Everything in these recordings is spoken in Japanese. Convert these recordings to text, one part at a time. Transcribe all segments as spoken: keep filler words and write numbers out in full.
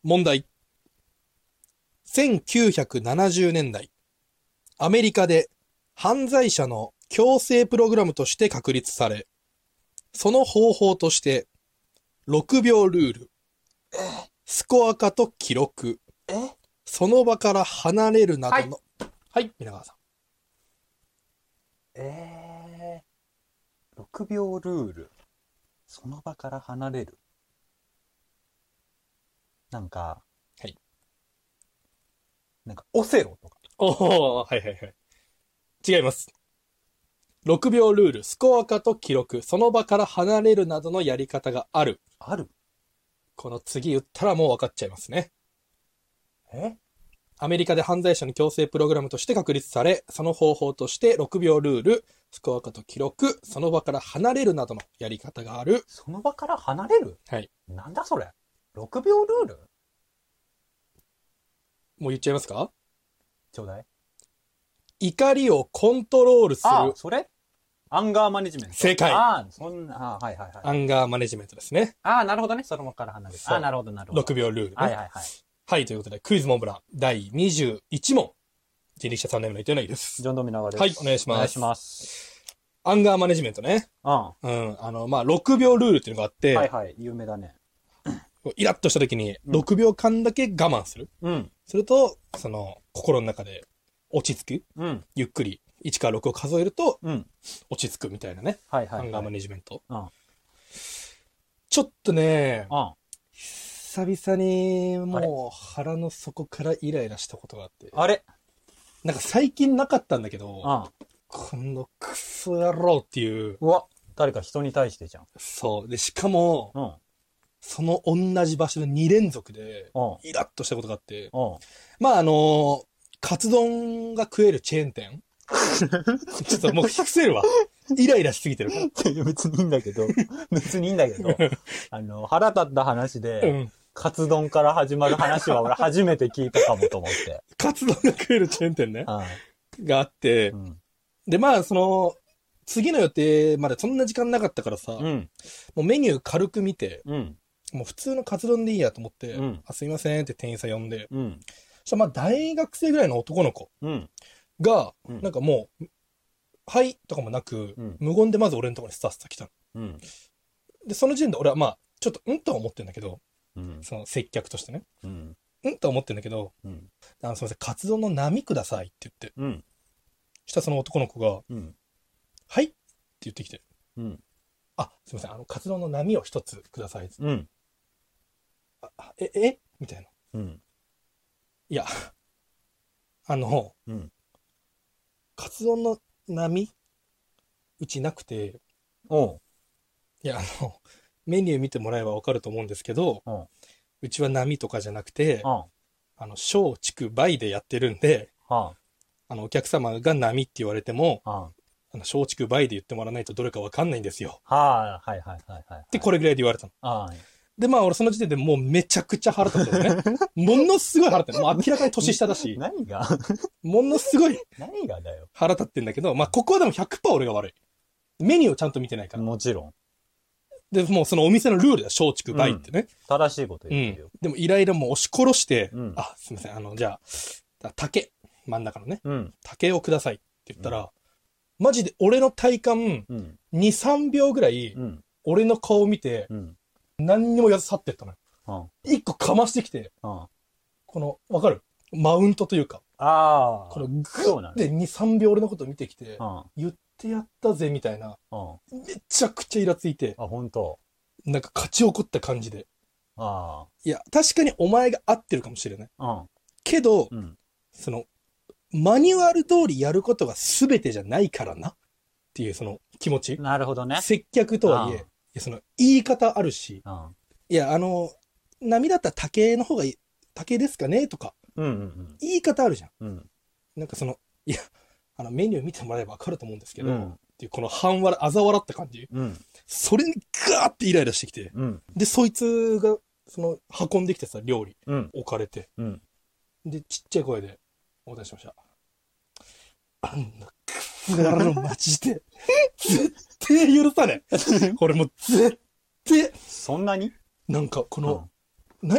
問題。せんきゅうひゃくななじゅうねんだい、アメリカで犯罪者の矯正プログラムとして確立され、その方法として、ろくびょうルール、スコア化と記録、 えその場から離れるなどの、はい、はい、皆川さん。 えー、ろくびょうルール、その場から離れる。なんか、 はい。 なんか、オセロとか。 おお、はいはいはい。違います。ろくびょうルール、スコア化と記録、その場から離れるなどのやり方がある。 ある？ この次言ったらもう分かっちゃいますね。 えアメリカで犯罪者の矯正プログラムとして確立され、その方法としてろくびょうルール、スコア化と記録、その場から離れるなどのやり方がある。 その場から離れる？ はい。 なんだそれ？ろくびょうルール？ もう言っちゃいますか？ ちょうだい。 怒りをコントロールする。 あ、それ？アンガーマネジメント。 正解。 ああ、そんな、あはいはいはい。 アンガーマネジメントですね。 ああ、なるほどね。その場から離れる。ああ、なるほどなるほど。 ろくびょうルールね。 はいはいはい。 はい、ということで、クイズモンブランだいにじゅういち問。人力車さんねんめの伊藤凪です。 ジョンドミナガです。 はい、お願いします。 お願いします。 アンガーマネジメントね。 うん。 うん。あの、まあ、ろくびょうルールっていうのがあって、 はいはい。有名だね。 イラッとした時に、ろくびょうかんだけ我慢する。 うん。 すると、その、心の中で落ち着く。 うん。 ゆっくり、いちからろくを数えると、 うん。 落ち着くみたいなね。 はいはい、はい。 アンガーマネジメント。 うん。 ちょっとね、 うん。 久々に、もう、腹の底からイライラしたことがあって。 あれなんか最近なかったんだけど、 うん。 このクソ野郎っていう。 うわ、誰か人に対してじゃん。 そう。で、しかも、 うん。 その同じ場所でに連続で、 うん。 イラッとしたことがあって、 うん。 まああのー、カツ丼が食えるチェーン店ちょっともう伏せるわ。イライラしすぎてるから。 いや別にいいんだけど、別にいいんだけど、あの、腹立った話で、うん、カツ丼から始まる話は俺初めて聞いたかもと思って。 カツ丼が食えるチェーン店ね。うん、があって、うん、で、まあその、次の予定までそんな時間なかったからさ、うん、もうメニュー軽く見て、うん、もう普通のカツ丼でいいやと思って、うん、あすいませんって店員さん呼んで、うん、そしたらまあ大学生ぐらいの男の子が、うん、なんかもう、はいとかもなく、うん、無言でまず俺のところにスタスタ来たの、うん。で、その時点で俺はまあ、ちょっとうんとは思ってんだけど、うん、その接客としてね。うん、うんとは思ってんだけど、うん、あのすいません、カツ丼の波くださいって言って、うん、したらその男の子が、うん、はいって言ってきて、うん、あ、すいません、あの、カツ丼の波を一つくださいって。うん、あえ、えみたいな。うん、いや、あの、うん、カツ丼の波うちなくて、おういや、あの、メニュー見てもらえばわかると思うんですけど、う, うちは波とかじゃなくて、あの、小畜梅でやってるんで、ああの、お客様が波って言われても、ああの小畜梅で言ってもらわないとどれかわかんないんですよ。はあ、はいはいはいはい。で、これぐらいで言われたの。あで、まあ俺その時点でもうめちゃくちゃ腹立ったのね。ものすごい腹立ってる。もう明らかに年下だし。 何がものすごい。 何がだよ。 腹立ってんだけど、まあここはでも ひゃくパーセント 俺が悪い。メニューをちゃんと見てないから。 もちろん。 で、もうそのお店のルールだ。松竹梅ってね、うん。 正しいこと言ってるよ。 うん。でもイライラも押し殺して、うん、あ、すみません。あの、じゃあ、竹。真ん中のね。うん、竹をくださいって言ったら、うん、マジで俺の体感、うん、に、さんびょうぐらい、うん、俺の顔を見て、うん、何にもやず去ってったのよ。うん、一個かましてきて、うん、この、わかる？マウントというか。ああ。このグッてに、さんびょう俺のこと見てきて、うん、言ってやったぜみたいな、うん、めちゃくちゃイラついて、 あ、本当。 なんか勝ち怒った感じで。ああ。いや、確かにお前が合ってるかもしれない。うん、けど、うん、その、マニュアル通りやることが全てじゃないからなっていうその気持ち。 なるほどね。 接客とはいえ、いやその言い方あるし、うん、いや、あの、波だったら竹の方がいい、竹ですかねとか、うんうんうん、言い方あるじゃん。うん、なんかその、いや、あのメニュー見てもらえばわかると思うんですけど、うん、っていうこの半笑、あざ笑った感じ、うん、それにガーってイライラしてきて、うん、で、そいつが、その、運んできてさ、料理、うん、置かれて、うん、で、ちっちゃい声で、お答えしました。あんなクソ野郎マジで絶対許さねえ。これもう絶対。 そんなに？ なんかこの、うん、何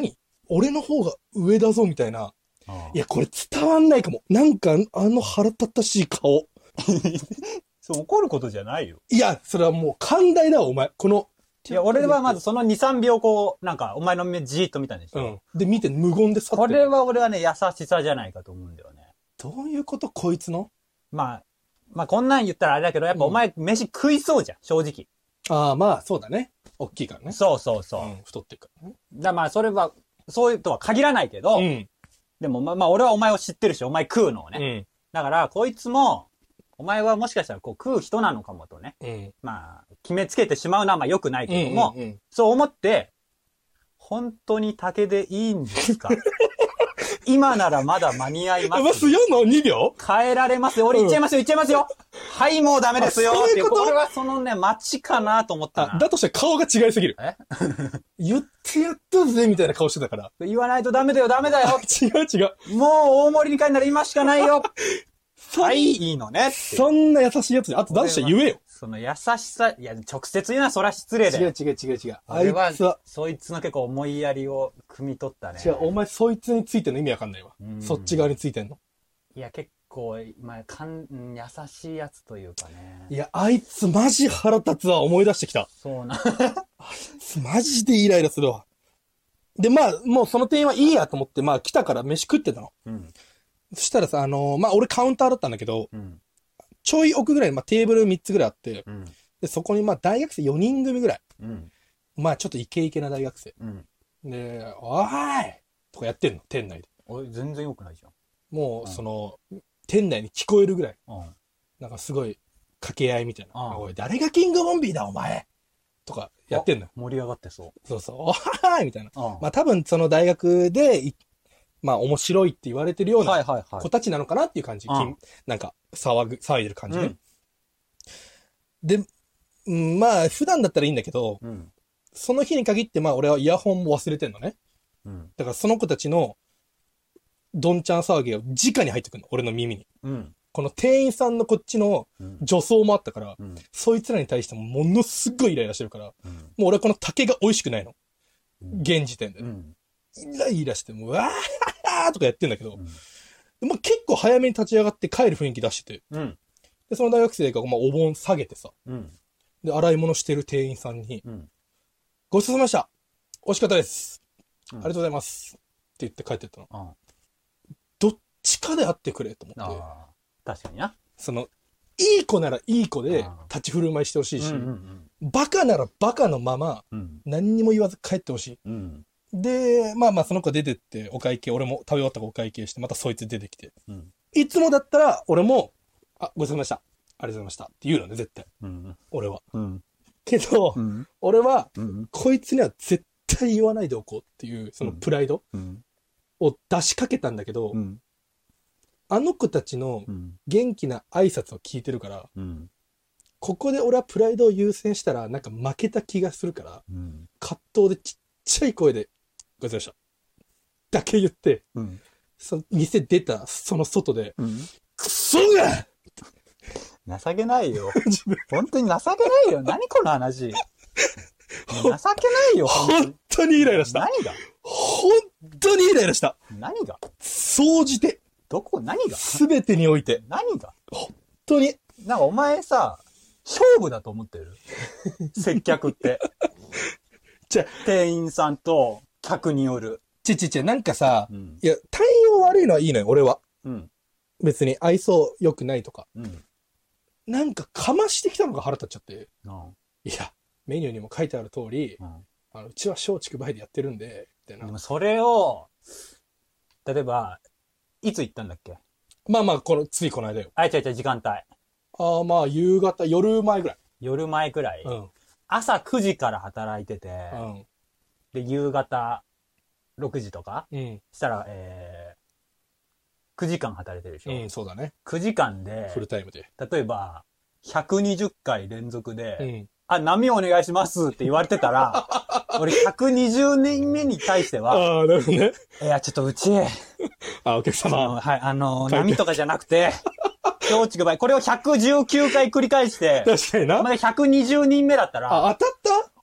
俺の方が上だぞみたいな。いや、これ伝わんないかも。なんか、あの腹立たしい顔。 そう、怒ることじゃないよ。 いや、それはもう寛大だわ、お前。この。 いや、俺はまずそのに、さんびょうこう、なんか、お前の目じーっと見たんでしょ。うん。 で、見て無言で去ってる。 これは俺はね、優しさじゃないかと思うんだよね。 どういうことこいつのまあ、まあこんなん言ったらあれだけど、やっぱお前飯食いそうじゃん、正直。 ああ、まあ、そうだね。大きいからね。 そうそうそう。うん、 太ってるからね。 だまあ、それは、そういうとは限らないけど、うん、でもまあ、まあ、俺はお前を知ってるし、お前食うのをね。うん、だから、こいつも、お前はもしかしたらこう食う人なのかもとね。うん、まあ、決めつけてしまうのはまあ良くないけども、うんうんうん、そう思って、本当に竹でいいんですか今ならまだ間に合います。 ますよのにびょう変えられますよ。俺言っちゃいますよ、言っちゃいますよ。はい、もうダメですよ。 そういうこと？ これはそのね、待ちかなと思ったな。 だとしたら顔が違いすぎる。え言ってやったぜ、みたいな顔してたから。 言わないとダメだよ、ダメだよ。 違う違う。 もう大盛りに変えなら今しかないよ。はい、いいのね。 そんな優しいやつに、あとだとしたら言えよ。 その優しさ、いや、直接言うのはそりゃ失礼だよ。 違う違う違う違う。 あいつは、そいつの結構思いやりを汲み取ったね。 違う、お前そいつについてんの意味わかんないわ。そっち側についてんの。 いや、結構、まあ、かん、優しいやつというかね。 いや、あいつマジ腹立つわ、思い出してきた。 そうな。 あいつマジでイライラするわ。で、まあ、もうその店員はいいやと思って、まあ来たから飯食ってたの。うん。そしたらさ、あのー、まあ俺カウンターだったんだけど、うん、ちょい奥ぐらい、まあテーブルみっつぐらいあって、うん、で、そこにまあ大学生よにん組ぐらい。うん、まあちょっとイケイケな大学生。うん、で、おーいとかやってんの、店内で。 おい、全然良くないじゃん。 もう、うん、その、店内に聞こえるぐらい。うん、なんかすごい掛け合いみたいな。うん、おい、誰がキングボンビーだお前とかやってんの。 盛り上がってそう。 そうそう。おはーいみたいな。うん、まあ多分その大学で、まあ面白いって言われてるような子たちなのかなっていう感じ。はいはいはい、なんか騒ぐ、騒いでる感じね。うん、で、うん、まあ普段だったらいいんだけど、うん、その日に限ってまあ俺はイヤホンも忘れてんのね。うん、だからその子たちのどんちゃん騒ぎが直に入ってくるの。俺の耳に。うん、この店員さんのこっちの女装もあったから、うん、そいつらに対してもものすごいイライラしてるから、うん、もう俺はこの竹が美味しくないの。うん、現時点で。うんイライラして、もう、わーとかやってんだけど、うん、でも結構早めに立ち上がって帰る雰囲気出してて、うん、で、その大学生が、まあ、お盆下げてさ、うん、で、洗い物してる店員さんに、うん、ごちそうさまでした。美味しかったです、うん。ありがとうございます。って言って帰ってったの。うん、どっちかで会ってくれと思って。あ確かにな。 その、いい子ならいい子で立ち振る舞いしてほしいし、うんうんうん、バカならバカのまま、何にも言わず帰ってほしい。うんで、まあまあその子出てってお会計、俺も食べ終わったからお会計して、またそいつ出てきて。うん、いつもだったら俺も、あ、ごちそうさまでした。ありがとうございました。って言うのね、絶対。うん、俺は。うん、けど、うん、俺は、うん、こいつには絶対言わないでおこうっていう、そのプライドを出しかけたんだけど、うん、あの子たちの元気な挨拶を聞いてるから、うん、ここで俺はプライドを優先したらなんか負けた気がするから、うん、葛藤でちっちゃい声で、ごちそうさまでした。だけ言って、うん、その店出た、その外で、うん、クソが情けないよ。本当に情けないよ。何この話。情けないよ。 本当にイライラした。 何が本当にイライラした。 何が総じて。 どこ何がすべてにおいて。 何が本当に。 なんかお前さ、勝負だと思ってる接客って。じゃ店員さんと客による。 ちちち、なんかさ、うん、いや、対応悪いのはいいのよ、俺は。うん、別に愛想良くないとか。うん、なんかかましてきたのが腹立っちゃって。うん、いや、メニューにも書いてある通り、うん、あのうちは松竹梅でやってるんで、みたいな。 でもそれを、例えば、いつ行ったんだっけまあまあ、この、ついこの間よ。 あ、違う違う、時間帯。 ああ、まあ、夕方、夜前ぐらい。 夜前くらい。うん。朝くじから働いてて、うん、で、夕方ろくじとか、うん、したら、えー、くじかん働いてるでしょ。 うん、そうだね。 くじかんで、 フルタイムで。 例えば、ひゃくにじゅっかい連続で、うん、あ、波お願いしますって言われてたら、俺ひゃくにじゅうねんめに対しては、 ああ、なるほどね。 いや、ちょっとうち、 あ、お客様。 はい、あの、波とかじゃなくて、松竹梅、これをひゃくじゅうきゅうかい繰り返して、 確かにな。 まだひゃくにじゅうにんめだったら、 あ、当たった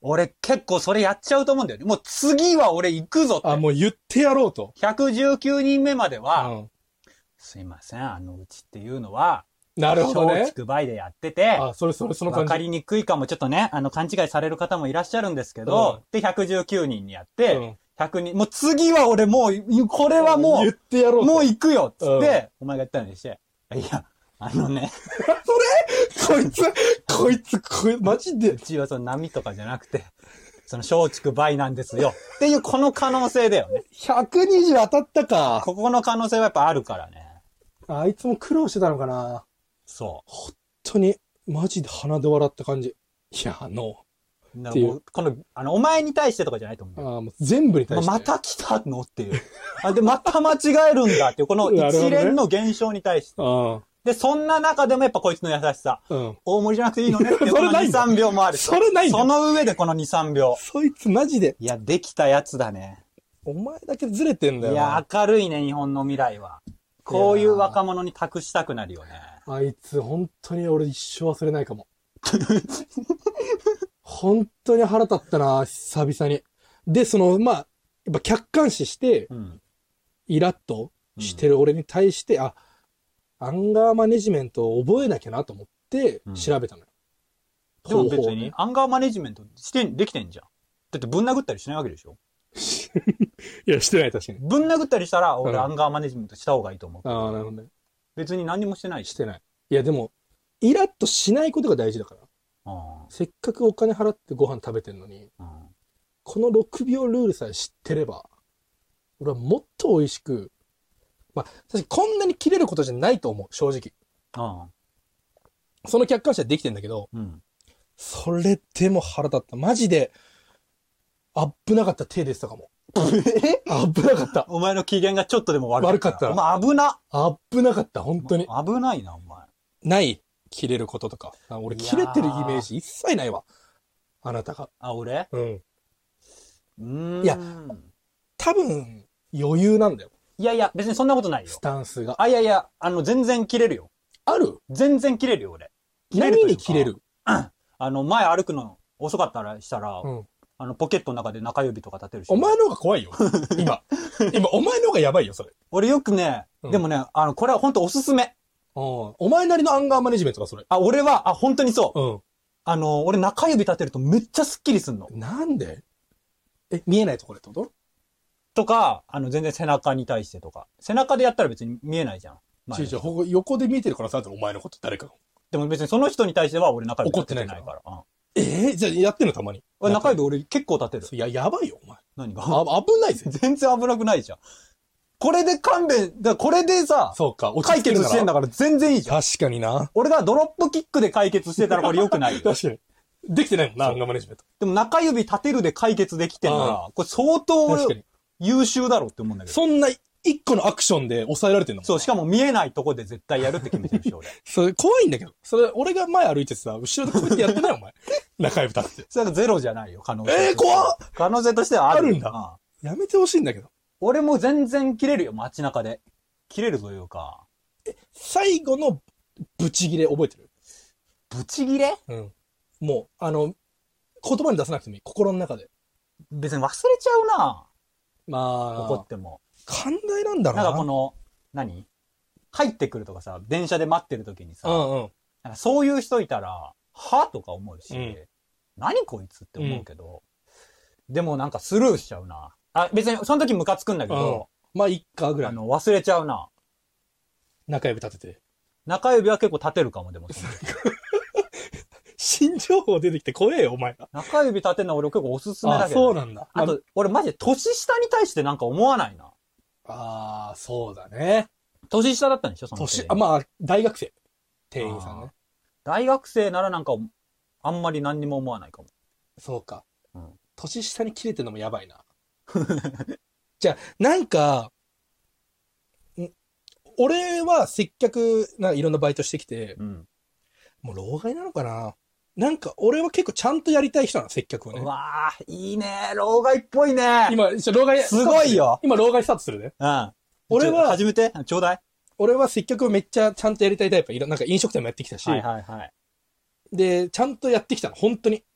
俺結構それやっちゃうと思うんだよね。もう次は俺行くぞって。 あ、もう言ってやろうと。 ひゃくじゅうきゅうにんめまでは、うん、すいません、あのうちっていうのは、 なるほどね。 松竹梅でやってて、 あ、それそれその感じ。 わかりにくいかもちょっとね、あの勘違いされる方もいらっしゃるんですけど、うん、で、ひゃくじゅうきゅうにんにやって、うん、ひゃくにん、もう次は俺もう、これはもう、 言ってやろう。 もう行くよっつって、うん、お前が言ったのにして、いや、あのね。 それこいつ、こいつ、こいつ、マジで。 うちはその波とかじゃなくて、その松竹梅なんですよ。っていうこの可能性だよね。 ひゃくにじゅう当たったか。 ここの可能性はやっぱあるからね。 あいつも苦労してたのかな。 そう。 本当に、マジで鼻で笑った感じ。いや、あの、 っていう。この、あの、お前に対してとかじゃないと思う。 ああ、もう全部に対して。 また来たのっていう。あ、で、また間違えるんだっていう、この一連の現象に対して。ああ。で、そんな中でもやっぱこいつの優しさ。うん。大盛りじゃなくていいのねっていうこのに、さんびょうもある。 それないんだ。 その上でこのに、さんびょう。 そいつマジで。 いや、できたやつだね。 お前だけずれてんだよ。 いや、明るいね、日本の未来は。こういう若者に託したくなるよね。 あいつ、本当に俺一生忘れないかも。本当に腹立ったな、久々に。で、その、まあ、やっぱ客観視して、うん、イラッとしてる俺に対して、うん、あ、アンガーマネジメントを覚えなきゃなと思って調べたのよ。 うん、でも別にアンガーマネジメントして、できてんじゃん。だってぶん殴ったりしないわけでしょいや、してない、確かに。 ぶん殴ったりしたら、俺アンガーマネジメントした方がいいと思う。 ああ、なるほどね。 別に何もしてないし。 してない。いや、でも、イラッとしないことが大事だから。あせっかくお金払ってご飯食べてんのに、あこのろくびょうルールさえ知ってれば、俺はもっと美味しく、まあ、確かにこんなに切れることじゃないと思う、正直。ああその客観視はできてんだけど、うん、それでも腹立った。マジで、危なかった手でしたかも。え危なかった。 お前の機嫌がちょっとでも悪かった。 悪かった。 お前危な。 危なかった、本当に。 危ないな、お前。 ない切れることとか。俺、切れてるイメージ一切ないわ。あなたが。 あ、俺うん。 うーん。いや、多分、余裕なんだよ。 いやいや、別にそんなことないよ。 スタンスが。 あ、いやいや、あの、全然切れるよ。 ある全然切れるよ、俺。 切れる何に切れるあの、前歩くの遅かったらしたら、うん、あの、ポケットの中で中指とか立てるし。 お前の方が怖いよ。今。今、お前の方がやばいよ、それ。 俺よくね、うん、でもね、あの、これは本当おすすめ。 お前なりのアンガーマネジメントか、それ。 あ、俺は、あ、本当にそう。うん。あの、俺中指立てるとめっちゃスッキリすんの。 なんでえ、見えないところってこととか、あの、全然背中に対してとか。背中でやったら別に見えないじゃん。 まあ、違う違う、横で見えてるからさ、お前のこと誰かが。 でも別にその人に対しては俺中指立ててないから。怒ってないから。うん、 えー、じゃあやってんのたまに。 中指俺結構立てる。 いや、やばいよ、お前。 何があ、危ないぜ。 全然危なくないじゃん。これで勘弁、だこれでさ、 そうか、 解決してんだから全然いいじゃん。 確かにな。 俺がドロップキックで解決してたらこれ良くないよ。 確かに。できてないもんな、アンガーマネジメント。 でも中指立てるで解決できてんなら、これ相当優秀だろって思うんだけど。 そんな一個のアクションで抑えられてんの？ そう、しかも見えないとこで絶対やるって決めてるし、俺。 それ怖いんだけど。それ、俺が前歩いてさ、後ろでこうやってやってないお前。中指立って。 それはゼロじゃないよ、可能性。 えー、怖っ可能性としてはある。 あるんだ。ああやめてほしいんだけど。 俺も全然切れるよ、街中で。切れるというか。 え、最後のブチギレ覚えてる？ ブチギレ？ うん。もう、あの、言葉に出さなくてもいい。心の中で。 別に忘れちゃうな。 まあ。 怒っても。 寛大なんだろうな。 なんかこの、何？入ってくるとかさ、電車で待ってる時にさ、 うんうん、 なんかそういう人いたら、はとか思うし、うん、何こいつって思うけど、うん、でもなんかスルーしちゃうな。あ、別にその時ムカつくんだけど、 うん、まあいっかぐらい。 あの、忘れちゃうな。 中指立てて。 中指は結構立てるかも、でも。 新情報出てきて怖えよ、お前が。 中指立てるの俺結構おすすめだけど、 ね。あ、そうなんだ。 あと、俺マジで年下に対してなんか思わないな。 ああ、そうだね。 年下だったんでしょその年、あ、まあ、大学生。店員さんね。 大学生ならなんか、あんまり何にも思わないかも。 そうか。うん、年下に切れてるのもやばいな。じゃあ、なんか、ん俺は接客、なんかいろんなバイトしてきて、うん、もう老害なのかな。なんか、俺は結構ちゃんとやりたい人なの、接客をね。 うわぁ、いいね。老害っぽいね。 今、老害、 すごいよ。 今、老害スタートするね。 うん。 俺は、 始めて、ちょうだい。 俺は接客をめっちゃちゃんとやりたいタイプ。なんか飲食店もやってきたし。 はいはいはい。 で、ちゃんとやってきたの、本当に。うん。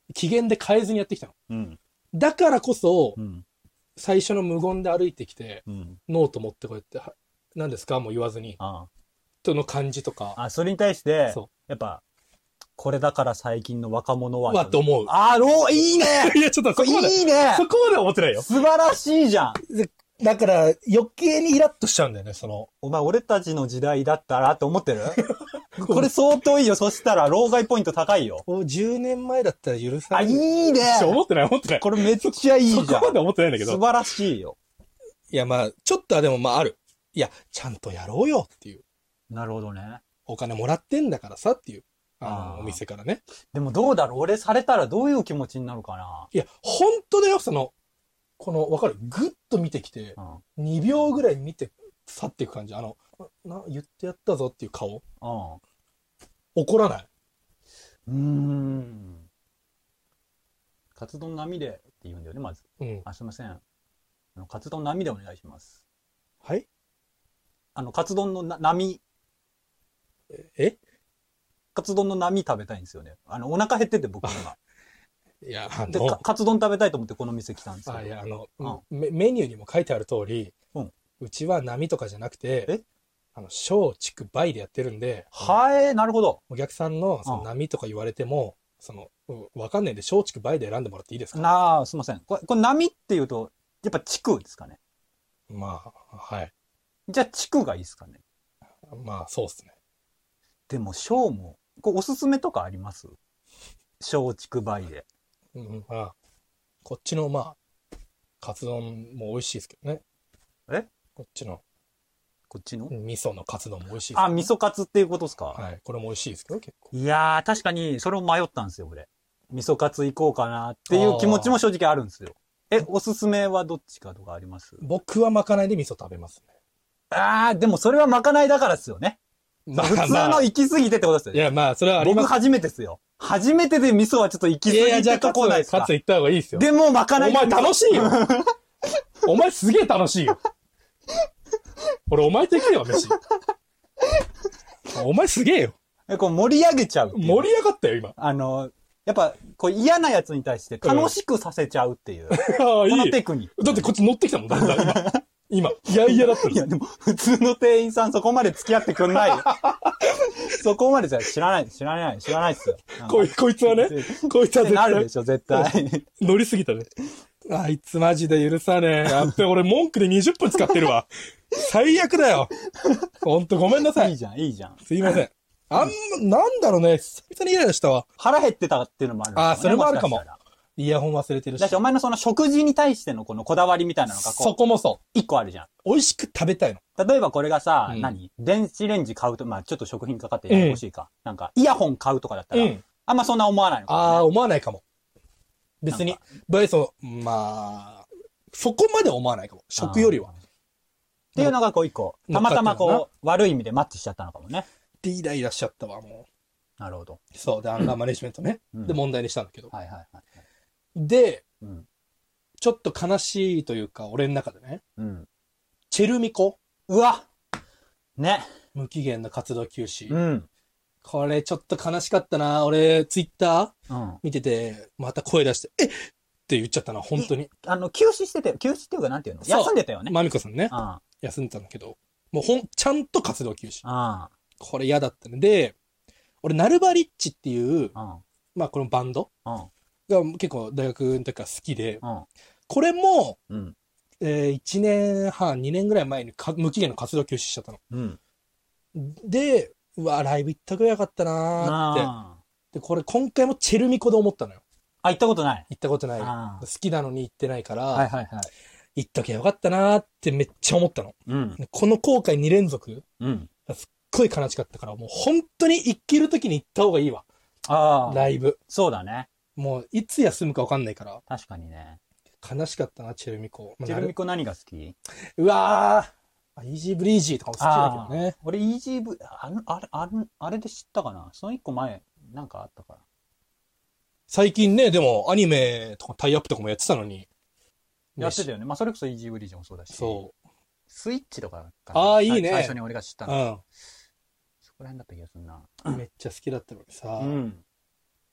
機嫌で変えずにやってきたの。うん、だからこそ、うん、最初の無言で歩いてきて、うん、ノート持ってこうやって、何ですかもう言わずに。ああとの感じとか。 あ、それに対して、やっぱ、これだから最近の若者は。 はと思う。 あー、おー、いいねいや、ちょっとそこまで。 いいねそこまで思ってないよ。 素晴らしいじゃん。 だから、余計にイラッとしちゃうんだよね、その。 お前、俺たちの時代だったらって思ってるこれ相当いいよ。そしたら、老害ポイント高いよ。 じゅうねんまえだったら許さない。 あ、いいね思ってない、思ってない。 これめっちゃいいじゃん。 そこまで思ってないんだけど。 素晴らしいよ。 いや、まあ、ちょっとはでもまあある。いや、ちゃんとやろうよっていう。 なるほどね。 お金もらってんだからさっていう。あの、お店からね。 でもどうだろう俺されたらどういう気持ちになるかな。 いや、本当だよ、その、この、わかるぐっと見てきて、うん、にびょうぐらい見て去っていく感じ。あの、な、言ってやったぞっていう顔。うん、怒らない。 うーん。カツ丼並でって言うんだよね、まず。うん。あ、すいません。あの、カツ丼並でお願いします。 はい？ あの、カツ丼のな並。 え？ カツ丼の並食べたいんですよね。あの、お腹減ってて僕今。 いや、あので、カツ丼食べたいと思ってこの店来たんですけど。 あ、いや、あの、うん、メ, メニューにも書いてある通り、うん、うちは並とかじゃなくて、えあの、小畜梅でやってるんで。 はい、なるほど。 お客さんの、その並とか言われても、うん、その、わかんないんで、小畜梅で選んでもらっていいですか？ なあ、すいません。これ、これ並って言うと、やっぱ地区ですかね。 まあ、はい。 じゃあ地区がいいですかね。 まあ、そうっすね。 でも、小も、これおすすめとかあります？小畜梅で。 うん、まあ、こっちの、まあ、カツ丼も美味しいですけどね。 え？ こっちの。 こっちの？ 味噌のカツ丼も美味しいです、ね。あ、味噌カツっていうことですか？ はい。これも美味しいですけど、結構。 いやー、確かに、それも迷ったんですよ、俺。味噌カツ行こうかなっていう気持ちも正直あるんですよ。え、おすすめはどっちかとかあります？ 僕はまかないで味噌食べますね。 あー、でもそれはまかないだからですよね。まあ、普通の行き過ぎてってことですよね。 いや、まあ、それはあります。 僕初めてですよ。初めてで味噌はちょっと行き過ぎて。いやいや、じゃあ、カツないですか。 カツ行った方がいいですよ。 でも、まかない。 お前楽しいよ。お前すげえ楽しいよ。俺、お前と行けよ、飯。お前すげえよ。 え、こう盛り上げちゃう。 盛り上がったよ、今。 あの、やっぱ、こう嫌なやつに対して楽しくさせちゃうっていう。うん、このテクニック。 だってこっち乗ってきたもん、だんだん今。今。いやいやだったの。 いや、でも、普通の店員さんそこまで付き合ってくんないよ。そこまでじゃ知らない、知らない、知らないっすよ。 こい、こいつはね。こいつは絶対。 なるでしょ、絶対。 乗りすぎたね。あいつマジで許さねえ。やっべ、俺文句でにじゅっぷん使ってるわ。最悪だよ。ほんとごめんなさい。 いいじゃん、いいじゃん。 すいません。あんま、なんだろうね。久々にイライラしたわ。 腹減ってたっていうのもある、ね。 ああ、それもあるかも。イヤホン忘れてるし。 だし、お前のその食事に対してのこのこだわりみたいなのがこう。 そこもそう。 一個あるじゃん。 美味しく食べたいの。 例えばこれがさ、うん、何電子レンジ買うと、まあちょっと食品かかってややこしいか、うん。なんか、イヤホン買うとかだったら、うん、あんまそんな思わないのか、ね。 ああ、思わないかも。別に。バイソン、まあ、そこまで思わないかも。食よりは。 っていうのがこう一個。たまたまこう、悪い意味でマッチしちゃったのかもね。 で、イライラしちゃったわ、もう。なるほど。 そう。で、アンガーマネジメントね。うん、で、問題にしたんだけど。 はいはいはい。 で、うん、ちょっと悲しいというか、俺の中でね。うん、チェルミコ。 うわね。 無期限の活動休止。うん。これちょっと悲しかったな。俺、ツイッター見てて、また声出して、えっって言っちゃったな、本当に。 あの、休止してて、休止っていうかなんていうの休んでたよね。 まみこさんね。ああ休んでたんだけど、もうほん、ちゃんと活動休止。ああこれ嫌だったね。で、俺、ナルバリッチっていう、ああまあこのバンドが結構大学の時から好きで、ああこれも、うん、えー、いちねんはん、にねんぐらい前にか無期限の活動休止しちゃったの。うん、で、うわ、ライブ行ったくらいよかったなーって。で、これ今回もチェルミコで思ったのよ。 あ、行ったことない。 行ったことない。好きなのに行ってないから、はいはいはい。行っときゃよかったなーってめっちゃ思ったの。うん、この後悔に連続、うん、すっごい悲しかったから、もう本当に行けるときに行った方がいいわ。ああ。ライブ。 そうだね。 もういつ休むか分かんないから。 確かにね。 悲しかったな、チェルミコ。 チェルミコ何が好き？ うわー。イージーブリージーとかも好きだけどね。 俺イージーブ、あの、あれ、あれ、あれで知ったかな？その一個前、なんかあったから。 最近ね、でもアニメとかタイアップとかもやってたのに。 やってたよね。まあそれこそイージーブリージーもそうだし。 そう。 スイッチとかかな。ああ、いいね。 最初に俺が知ったの。うん。そこら辺だった気がするな。 めっちゃ好きだったのにさ。うん。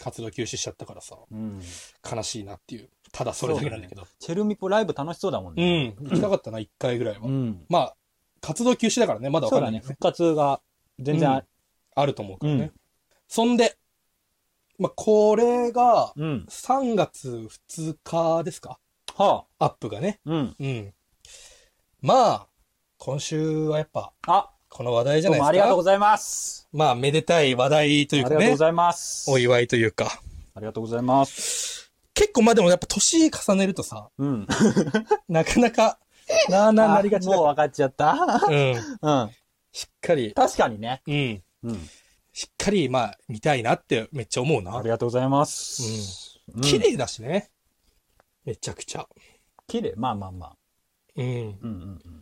活動休止しちゃったからさ、うん、悲しいなっていう。ただそれだけなんだけど。ね、 チェルミコライブ楽しそうだもんね。 うん。行きたかったな、一回ぐらいは。うん、まあ、活動休止だからね、まだわかんない、ね。 そうだね。復活が全然、うん、 あると思うからね。うん、そんで、まあ、これが、さんがつふつかですか、うん、アップがね。うん。うん。まあ、今週はやっぱ、あ、この話題じゃないですか。どうもありがとうございます。 まあ、めでたい話題というかね。 ありがとうございます。 お祝いというか。 ありがとうございます。 結構まあでもやっぱ年重ねるとさ、うん。なかなか、なあなあなりがちだ。 もう分かっちゃった。うん。 うん。しっかり。 確かにね。 うん。うん。しっかり、まあ、見たいなってめっちゃ思うな。 ありがとうございます。 うん。綺麗だしね。めちゃくちゃ。 綺麗まあまあまあ。 うん。うんうんうん。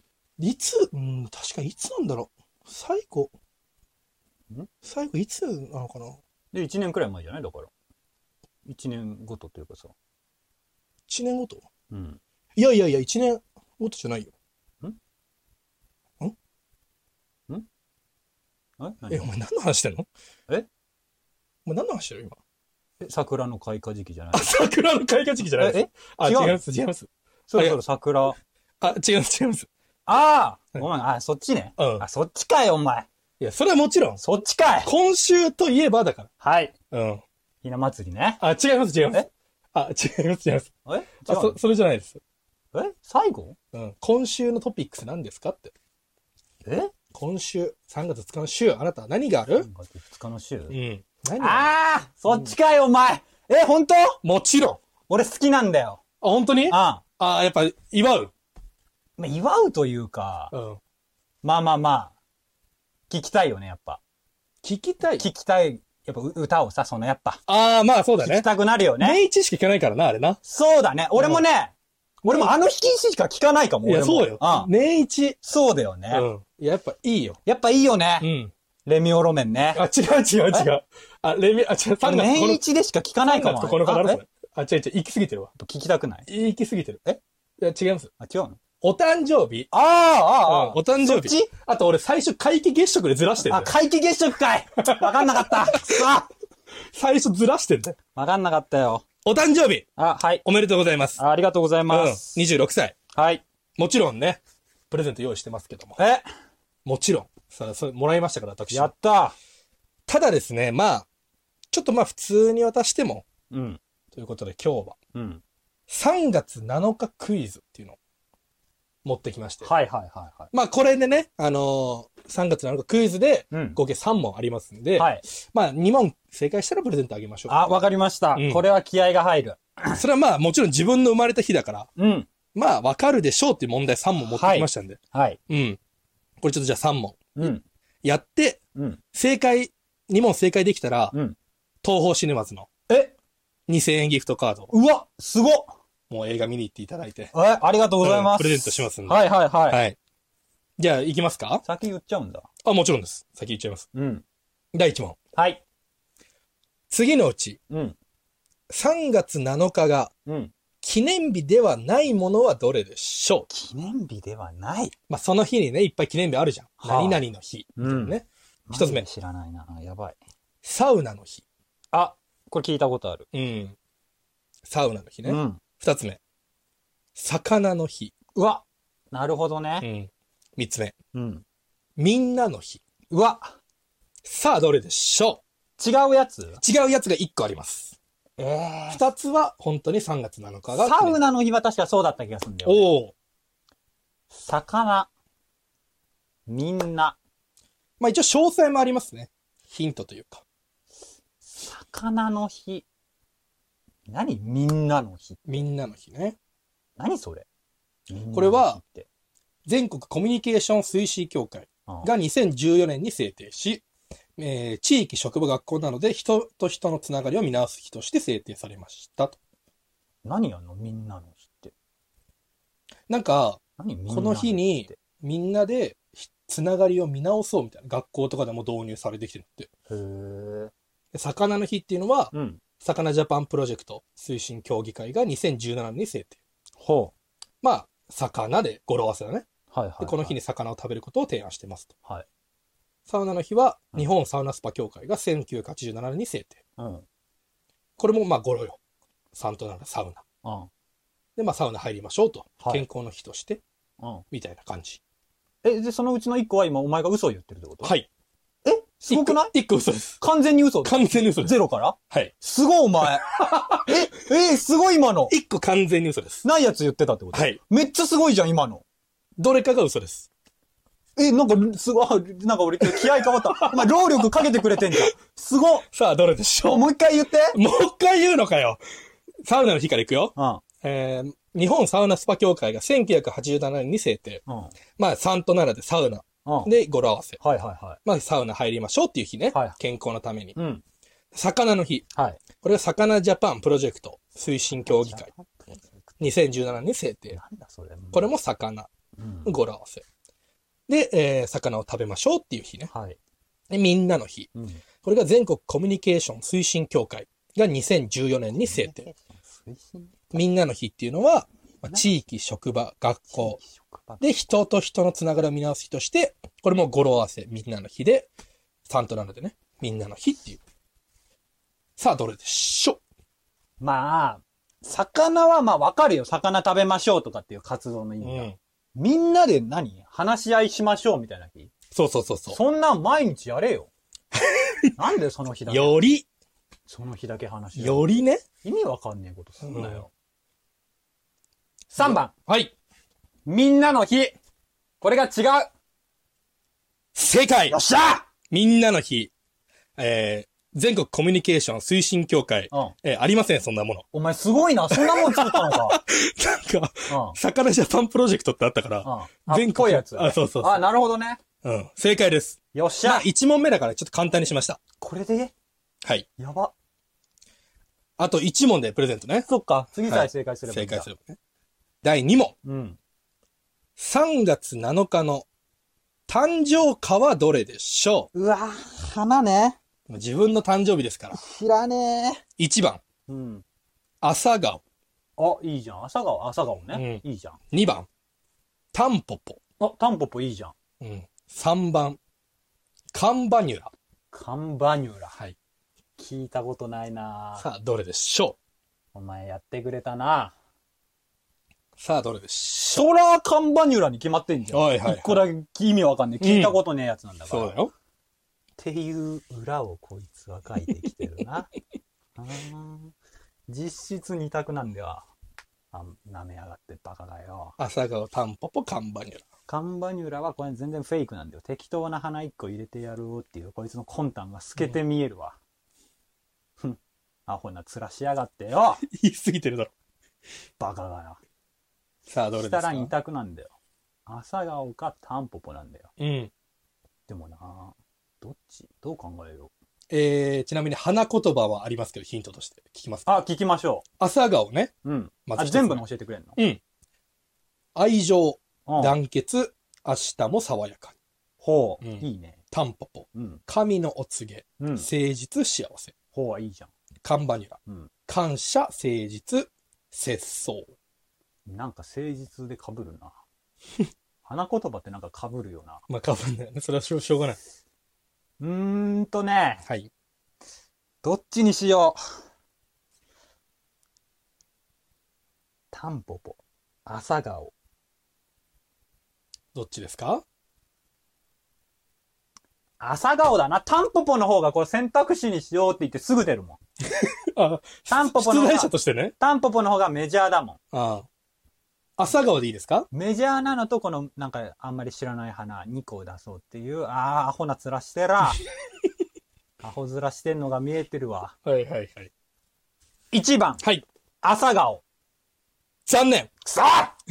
いつ、うん、確かいつなんだろう。最後。ん最後いつなのかな。 で、いちねんくらい前じゃないだから。いちねんごとというかさ。いちねんごとうん。いやいやいや、いちねんごとじゃないよ。んんんえ、お前何の話してんのえお前何の話してる今。 え、桜の開花時期じゃないあ、桜の開花時期じゃないです。えあ、違います、違います。 そろそろ桜。 あ、違います、違います。 ああごめん、あ、そっちね。うん。あ、そっちかい、お前。 いや、それはもちろん。 そっちかい。 今週といえばだから。 はい。うん。ひな祭りね。 あ、違います、違います。えあ、違います、違います。えあ、そ、それじゃないです。 え最後うん。今週のトピックス何ですかって。 え今週、さんがつふつかの週、あなたは何がある ?さん月ふつかの週うん。 何がああそっちかい、お前。え、本当もちろん。 俺好きなんだよ。 あ、本当にああ。あ、やっぱ、祝う。 まあ、祝うというか、うん。まあまあまあ、聞きたいよね、やっぱ。 聞きたい聞きたい。やっぱ歌をさ、そのやっぱ。 ああ、まあそうだね。 聞きたくなるよね。 年一しか聞かないからな、あれな。 そうだね。俺もね、うん、俺もあの日しか聞かないかも。 いや、そうよ。うん、年一。 そうだよね。うん。 やっぱいいよ。 やっぱいいよね。うん。レミオロメンね。 あ、違う違う違う。あ、レミ、あ、違う、 さんがつ。年一でしか聞かないかも。 この方だろ、それ。あ、違う違う、行き過ぎてるわ。 聞きたくない。 行き過ぎてる。えいや、違います。 あ、違うのお誕生日。 ああ、ああ、 お誕生日。そっちあと俺最初皆既月食でずらしてる。 あ、皆既月食かい。わかんなかった。あ最初ずらしてんだよ。 わかんなかったよ。 お誕生日。 あ、はい。 おめでとうございます。 あ、ありがとうございます。 うん。にじゅうろくさい。 はい。 もちろんね、プレゼント用意してますけども。 えもちろん。さあ、それもらいましたから、私。 やったただですね、まあ、ちょっとまあ普通に渡しても。うん。ということで今日は。うん。さんがつなのかクイズっていうのを持ってきまして。 はいはいはいはい。 まあこれでね、あのー、さんがつなのかクイズで、合計さんもんありますんで、うん、はい。まあにもん正解したらプレゼントあげましょう。 あ、わかりました、うん。これは気合が入る。 それはまあもちろん自分の生まれた日だから、うん。まあわかるでしょうっていう問題さんもん持ってきましたんで。はい。はい、うん。これちょっとじゃあさんもん。うん。やって、うん。正解、にもん正解できたら、うん。東宝シネマズの。えにせんえんギフトカード。 うわすごっもう映画見に行っていただいて。 えありがとうございます、うん。 プレゼントしますんで。 はいはいはい。はい。 じゃあ、行きますか先言っちゃうんだ。 あ、もちろんです。先言っちゃいます。うん。だいいち問。 はい。 次のうち、うん。さんがつなのかが、うん。記念日ではないものはどれでしょう記念日ではない。 まあ、その日にね、いっぱい記念日あるじゃん。はあ、何々の日。うん。ね。一つ目。 知らないな。やばい。 サウナの日。 あ、これ聞いたことある。 うん。サウナの日ね。うん。二つ目。魚の日。 うわ。なるほどね。 うん。三つ目。うん。みんなの日。 うわ。 さあ、どれでしょう違うやつ違うやつが一個あります。ええー。二つは本当にさんがつなのかが。 サウナの日は確かそうだった気がするんだよ、ね。おお。魚。みんな。 まあ一応詳細もありますね。ヒントというか。 魚の日。何みんなの日。 みんなの日ね。 何それこれは、全国コミュニケーション推進協会がにせんじゅうよねんに制定し、えー、地域、職場、学校などで人と人のつながりを見直す日として制定されましたと。 何やんのみんなの日って。 なんか、この日にみんなでつながりを見直そうみたいな学校とかでも導入されてきてるって。へー。で魚の日っていうのは、うん、魚ジャパンプロジェクト推進協議会がにせんじゅうななねんに制定。ほう。まあ、魚で語呂合わせだね。はいはい、はい、で。この日に魚を食べることを提案してますと。はい。サウナの日は、日本サウナスパ協会がせんきゅうひゃくはちじゅうななねんに制定。うん。 これもまあ語呂よ。さんとななサウナ。うん。で、まあサウナ入りましょうと。はい、健康の日として。うん。みたいな感じ。 え、で、そのうちのいっこは今お前が嘘を言ってるってこと？ はい。 えすごくない？ いっ 個嘘です。 完全に嘘。 完全に嘘です。 ゼロから？ はい。 すごいお前。え、え、すごい今の。 いっこ完全に嘘です。 ないやつ言ってたってこと？ はい。 めっちゃすごいじゃん今の。 どれかが嘘です。 え、なんか、すごい、なんか俺気合変わった。お前労力かけてくれてんじゃん。すごっ。 さあ、どれでしょう？ もう一回言って。 もう一回言うのかよ。サウナの日から行くよ。うん。えー、日本サウナスパ協会がせんきゅうひゃくはちじゅうななねんに制定。うん。まあさんとななでサウナ。うん。で、語呂合わせ。はいはいはい。まあサウナ入りましょうっていう日ね。はい。健康のために。うん。魚の日。はい。これは魚ジャパンプロジェクト推進協議会。にせんじゅうななねんに制定。なんだそれ。これも魚。うん。語呂合わせ。で、えー、魚を食べましょうっていう日ね。はい。で、みんなの日。うん。これが全国コミュニケーション推進協会がにせんじゅうよねんに制定。みんなの日っていうのは、まあ、地域、職場、学校。で、人と人のつながりを見直す日として、これも語呂合わせ、みんなの日で、さんとななでね、みんなの日っていう。さあ、どれでしょう？ まあ、魚はまあわかるよ。魚食べましょうとかっていう活動の意味が。うん、みんなで何？話し合いしましょうみたいな日？ そうそうそうそう。 そんなん毎日やれよ。なんでその日だけより。 その日だけ話し合う。 よりね。 意味わかんねえことすんなよ。うん、さんばん。 はい。 みんなの日。これが違う。 正解。 よっしゃみんなの日。えー、全国コミュニケーション推進協会。うん、えー、ありません、そんなもの。 お前すごいな。そんなもん作ったのか。 なんか、うん、魚ジャパンプロジェクトってあったから。 うん、全国。っぽいやつ、ね。 あ、そうそうそう。 あ、なるほどね。 うん。正解です。 よっしゃ。 まあ、いち問目だからちょっと簡単にしました。 これで？ はい。 やば。 あといち問でプレゼントね。 そっか。次さえ正解すればいい、 はい。正解すればね。だいに問。うん。さんがつなのかの誕生花はどれでしょう？うわぁ、花ね。 自分の誕生日ですから。 知らねえ。 いちばん。うん。朝顔。 あ、いいじゃん。朝顔、朝顔ね。うん。いいじゃん。 にばん。タンポポ。 あ、タンポポいいじゃん。 うん。さんばん。カンバニュラ。 カンバニュラ。 はい。 聞いたことないなぁ。 さあ、どれでしょう？お前やってくれたな。 さあ、どれでしょう？ ソラーカンバニュラに決まってんじゃん。はいはい、はい。一個だけ意味わかんねえ。聞いたことねえやつなんだから。 うん、そうだよ。 っていう裏をこいつは書いてきてるな。あ実質二択なんだよ。あ、舐めやがってバカがよ。 朝顔、タンポポ、カンバニュラ。 カンバニュラはこれ全然フェイクなんだよ。適当な花一個入れてやるっていうこいつの魂胆が透けて見えるわ。ふ、うん、アホな面しやがってよ。 言い過ぎてるだろ。 バカがよ。 さあ、どれですか？ したら二択なんだよ。朝顔かタンポポなんだよ。うん。でもな、どっち？どう考えよう。 えー、ちなみに花言葉はありますけど、ヒントとして聞きますか？ あ、聞きましょう。朝顔ね。 うん。まずあ、全部の教えてくれんの？ うん。愛情、団結、明日も爽やかに。 ほう、うん、いいね。 タンポポ、うん、神のお告げ、うん、誠実幸せ。 ほう、いいじゃん。 カンバニュラ、うん、感謝、誠実、節操。 なんか誠実で被るな。花言葉ってなんか被るよな。 まあ被るんだよね。それはしょうがない。 うーんとね。 はい。 どっちにしよう。タンポポ、朝顔。 どっちですか？ 朝顔だな。タンポポの方がこれ選択肢にしようって言ってすぐ出るもん。 あ、タンポポの方が。出題者としてね。 タンポポの方がメジャーだもん。 ああ。朝顔でいいですか？ メジャーなのとこのなんかあんまり知らない花にこを出そうっていう、ああ、アホな面してら。アホ面してんのが見えてるわ。 はいはいはい。 いちばん。 はい。 朝顔。 残念。 くそ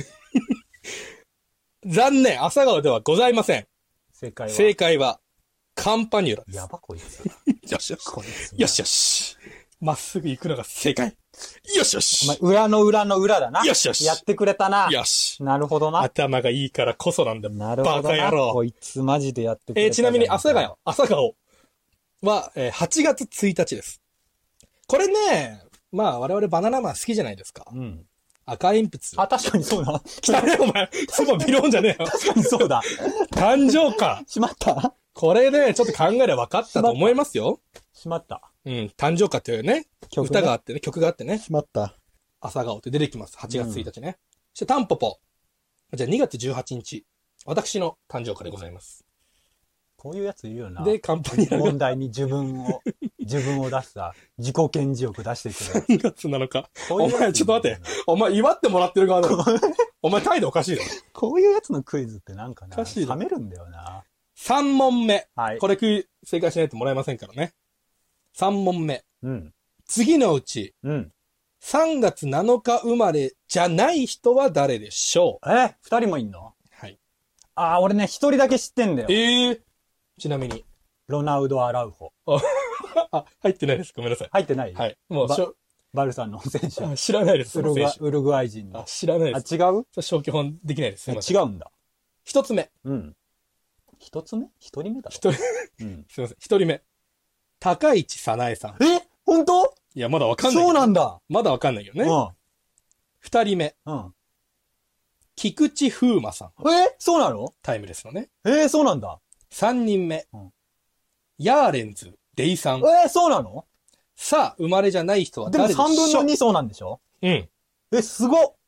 残念。朝顔ではございません。 正解は正解は、カンパニュラです。 やばこいつ。 よしよし。こいつよしよし。まっすぐ行くのが正解。よしよし。 お前、裏の裏の裏だな。 よしよし。 やってくれたな。 よし。 なるほどな。 頭がいいからこそなんだ。 なるほどな。バカ野郎。こいつマジでやってくれた。 えー、ちなみに朝顔、朝顔は、えー、はちがつついたちです。これね、まあ我々バナナマン好きじゃないですか。うん。赤鉛筆。 あ、確かにそうだ。 来たね、お前。そこビローンじゃねえよ。 確かにそうだ。 誕生か。 しまった。 これね、ちょっと考えれば分かったと思いますよ。 しまった。 うん。誕生歌っていうね、曲歌があってね、曲があってね。 しまった。 朝顔って出てきます。はちがつついたちね。うん、そしてタンポポ。じゃあにがつじゅうはちにち。私の誕生歌でございます。 こういうやついるよな。 で、カンパニアが。 問題に自分を、自分を出すさ、自己顕示欲出してくる。 さんがつなのか。お前、ちょっと待って。お前、祝ってもらってる側だろ。お前、態度おかしいだろ。 こういうやつのクイズってなんかな、おかしい冷めるんだよな。 さんもんめ。はい。これ、正解しないともらえませんからね。さんもんめ。うん。次のうち、うん。さんがつなのか生まれじゃない人は誰でしょう？ え二人もいんの？ はい。 ああ、俺ね、一人だけ知ってんだよ。 ええー。ちなみに。 ロナウド・アラウホ。 あ、入ってないです。ごめんなさい。 入ってない？ はい。もう、 バ, バルサの選手。 知らないです。 ウルグアウルグアイ人の。 あ、知らないです。 あ、違う？ 消去法できないです。 違うんだ。 一つ目。 うん。一つ目？一人目だろ。 一人、うん。すいません。一人目。高市早苗さん。 え？本当？ いや、まだわかんない。 そうなんだ。 まだわかんないよね。うん。二人目。うん。菊池風磨さん。 え？そうなの？ タイムレスのね。 えー、そうなんだ。 三人目。うん、ヤーレンズ、デイさん。 えー、そうなの？ さあ、生まれじゃない人は誰でしょう？ でも三分の二そうなんでしょ？ うん。 え、すごっ。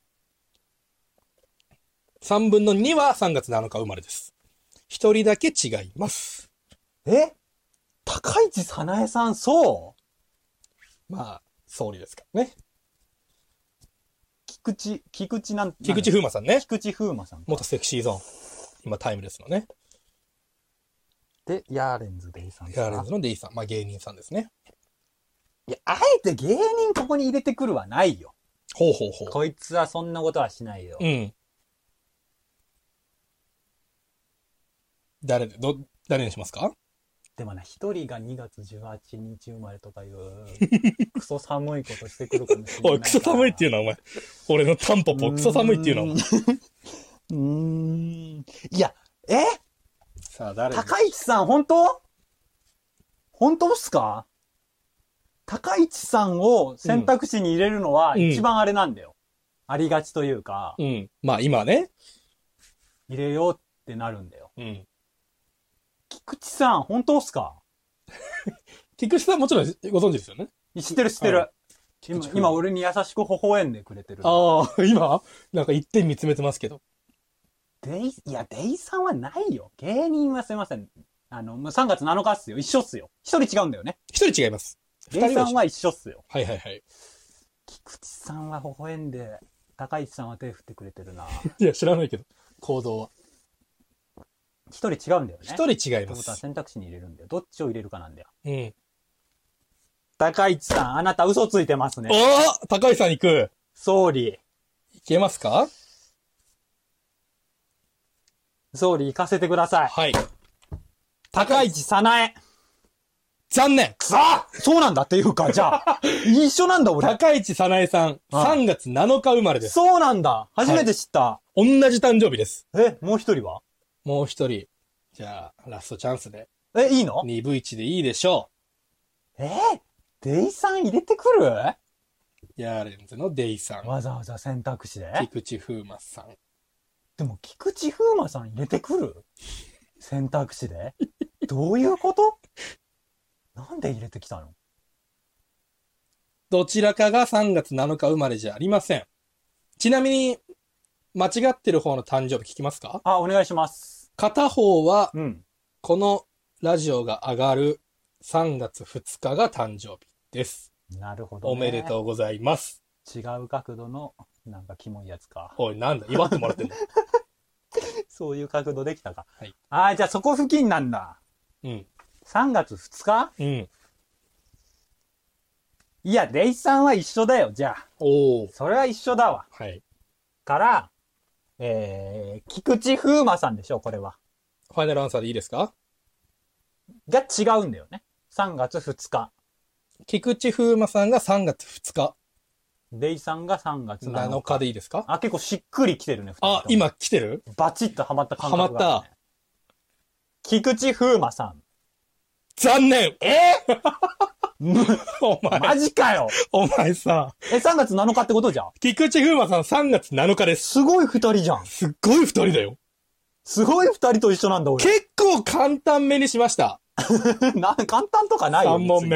三分の二はさんがつなのか生まれです。一人だけ違います。 え？高市早苗さん、そう？ まあ、総理ですからね。 菊池、菊池なん、 菊池風磨さんね。 菊池風磨さん。 元セクシーゾーン。今タイムレスのね。 で、ヤーレンズデイさん。 ヤーレンズのデイさん。まあ芸人さんですね。 いや、あえて芸人ここに入れてくるはないよ。 ほうほうほう。 こいつはそんなことはしないよ。 うん。誰で、ど、誰にしますか？ でもね、一人がにがつじゅうはちにち生まれとかいう、クソ寒いことしてくるかもしれない。 おい、クソ寒いっていうのはお前。俺のタンポポ、クソ寒いっていうのはお前。 うーん。いや、え？ さあ、誰？ 高市さん、本当？本当っすか？高市さんを選択肢に入れるのは一番あれなんだよ。うん、ありがちというか。 うん。まあ今ね。 入れようってなるんだよ。 うん。 菊池さん、本当っすか？ 菊池さんもちろんご存知ですよね。 知ってる知ってる。はい、今、今俺に優しく微笑んでくれてる。 ああ、今なんか一点見つめてますけど。 デイ、いや、デイさんはないよ。芸人はすいません。あの、さんがつなのかっすよ。一緒っすよ。一人違うんだよね。 一人違います。 デイさんは一緒っすよ。 はいはいはい。 菊池さんは微笑んで、高市さんは手振ってくれてるな。 いや、知らないけど、行動は。 一人違うんだよね。 一人違います。 ってことは選択肢に入れるんだよ。どっちを入れるかなんだよ。 うん。 高市さん、あなた嘘ついてますね。 おー！高市さん行く。 総理。 いけますか？ 総理行かせてください。 はい。 高市早苗。 残念。 くそ！そうなんだっていうか、じゃあ。一緒なんだ俺。 高市早苗さん、さんがつなのか生まれです。 そうなんだ。初めて知った。はい、同じ誕生日です。 え、もう一人は？ もう一人。じゃあ、ラストチャンスで。 え、いいの？ にぶいち でいいでしょう。えー、デイさん入れてくる？ ヤーレンズのデイさん。 わざわざ選択肢で？ 菊池風磨さん。 でも、菊池風磨さん入れてくる？選択肢で？どういうこと？なんで入れてきたの？ どちらかがさんがつなのか生まれじゃありません。ちなみに、間違ってる方の誕生日聞きますか？ あ、お願いします。 片方は、うん、このラジオが上がるさんがつふつかが誕生日です。 なるほど、ね。 おめでとうございます。 違う角度の、なんかキモいやつか。 おい、なんだ、祝ってもらってんのそういう角度できたか。 はい。 ああ、じゃあそこ付近なんだ。 うん。 さんがつふつか？ うん。 いや、デイさんは一緒だよ、じゃあ。 おー。 それは一緒だわ。 はい。 から、えー、菊池風磨さんでしょ、これは。 ファイナルアンサーでいいですか？ が違うんだよね。さんがつふつか。 菊池風磨さんがさんがつふつか。 デイさんがさんがつなのか。 なのかでいいですか？ あ、結構しっくり来てるね、 あ、今来てる？ バチッとハマった感覚が、ね。 ハマった。 菊池風磨さん。 残念！ えー、お前。マジかよ！ お前さ。 え、さんがつなのかってことじゃん。 菊池風磨さんさんがつなのかです。 すごい二人じゃん。 すっごい二人だよ。 すごい二人と一緒なんだ、俺。 結構簡単めにしました。 な、簡単とかないよ。 さんもんめ。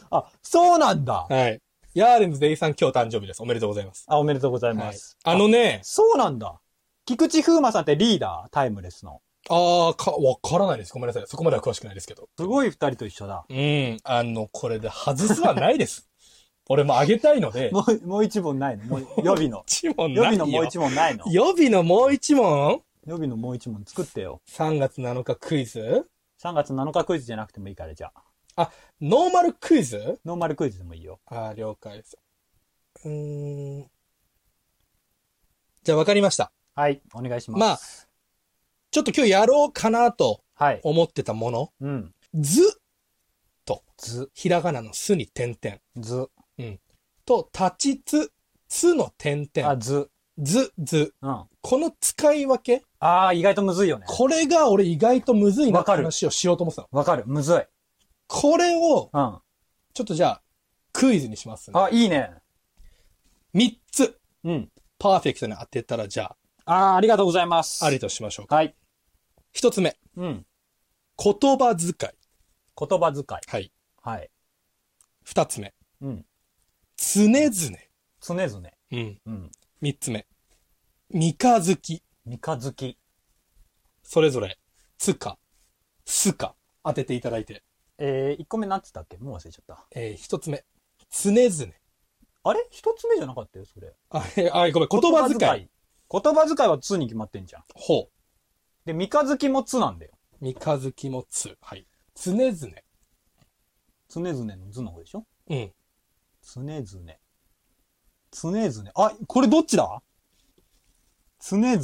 あ、そうなんだ。 はい。ヤーレンズデイさん今日誕生日です。おめでとうございます。 あ、おめでとうございます。 はい、あのね。 そうなんだ。菊池風磨さんってリーダータイムレスの。 ああ、か、わからないです。ごめんなさい。そこまでは詳しくないですけど。 すごい二人と一緒だ。 うん。あの、これで外すはないです。俺もあげたいので。 もう、もう一問ないのもう予備の。 一問ないよ。予備のもう一問ないの予備のもう一問予備のもう一問作ってよ。 さんがつなのかクイズ ? さん 月なのかクイズじゃなくてもいいから、じゃあ。あ、ノーマルクイズノーマルクイズでもいいよ。 ああ、了解です。うーん。じゃあ分かりました。 はい、お願いします。 まあ、ちょっと今日やろうかなと思ってたもの。 はい、うん。 ずと、 ず。 ひらがなのすに点々。 ず。 うん。と、立ちつ、つの点々。 あ、ず。 ず、ず。 うん。 この使い分けああ、意外とむずいよね。 これが俺意外とむずいなって話をしようと思ってたの。 わかる。むずい。 これを、 うん。 ちょっとじゃあ、クイズにしますね。 あ、いいね。 みっつ。 うん。 パーフェクトに当てたら、じゃあ。ああ、ありがとうございます。 ありとしましょうか。 はい。 一つ目。 うん。 言葉遣い。 言葉遣い。 はい。 はい。 二つ目。 うん。 常々。 常々。 うん。 うん。 三つ目。三日月。 三日月。 それぞれ、つか、すか、当てていただいて。 えー、一個目なんつったっけもう忘れちゃった。 えー、一つ目。常々。 あれ一つ目じゃなかったよ、それ。 あ、えー、あ、ごめん、言葉遣い。 言葉遣いはつに決まってんじゃん。 ほう。 で、三日月もつなんだよ。 三日月もつ。はい。常々。 常々の図の方でしょうん。 常々。常々。あ、これどっちだ常々。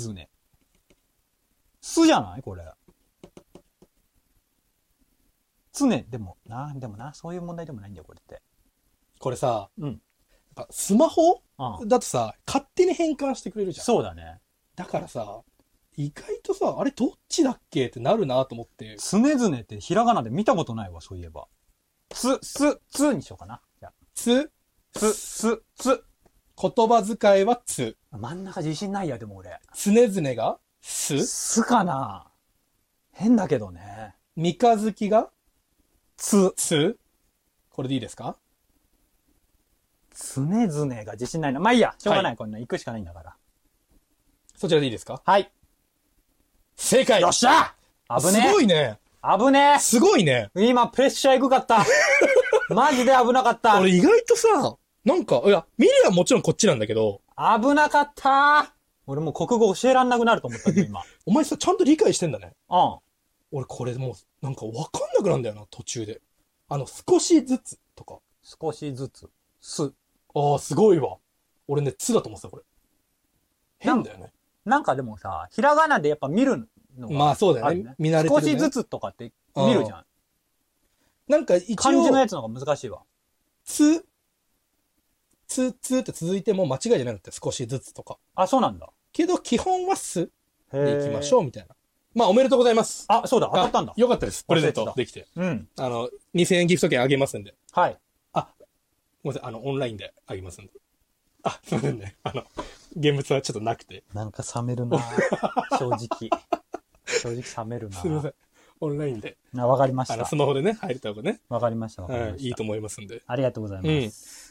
すじゃないこれ。常、でもな、でもな、そういう問題でもないんだよ、これって。 これさ、 うん。 やっぱスマホ、 うん、 だとさ、勝手に変換してくれるじゃん。 そうだね。 だからさ、意外とさ、あれどっちだっけってなるなと思って。 常々ってひらがなで見たことないわ、そういえば。つ、す、つにしようかな。じゃあつ、 つ、す、つ。 言葉遣いはつ。 真ん中自信ないや、でも俺。 常々がす。 すかな変だけどね。 三日月がつ。 つ。これでいいですか？ 常々が自信ないな。まあいいや。しょうがない。 はい、 こんな行くしかないんだから。 そちらでいいですか？ はい。 正解。 よっしゃ危ねえ。 すごいね。 危ねえ。 すごいね。 今プレッシャーエグかった。マジで危なかった。 俺意外とさ、なんか、いや、ミリはもちろんこっちなんだけど。 危なかった。俺もう国語教えらんなくなると思ったんだよ、今。 お前さ、ちゃんと理解してんだね。 うん。 俺これもう、なんかわかんなくなるんだよな、途中で。あの、少しずつとか。 少しずつ。す。 ああ、すごいわ。俺ね、つだと思ってた、これ。変だよね。 なんかでもさ、ひらがなでやっぱ見るのが、 まあそうだよね。見慣れてる、ね。 少しずつとかって見るじゃん。 なんか一応。 漢字のやつの方が難しいわ。 つ、つ、つって続いても間違いじゃなくて少しずつとか。 あ、そうなんだ。 けど基本はすでいきましょうみたいな。まあおめでとうございます。 あ、そうだ、当たったんだ。 よかったです。プレゼントできて。 うん。 あの、にせんえんギフト券あげますんで。 はい。 あ、ごめんなさい。あの、オンラインであげますんで。あ、すいませんね。あの、現物はちょっとなくて。 なんか冷めるな正直。正直冷めるなすいません。オンラインで。 あ、わかりました。 あの、スマホでね、入れた方がね。 わかりました、わかりました。 はい、いいと思いますんで。 ありがとうございます。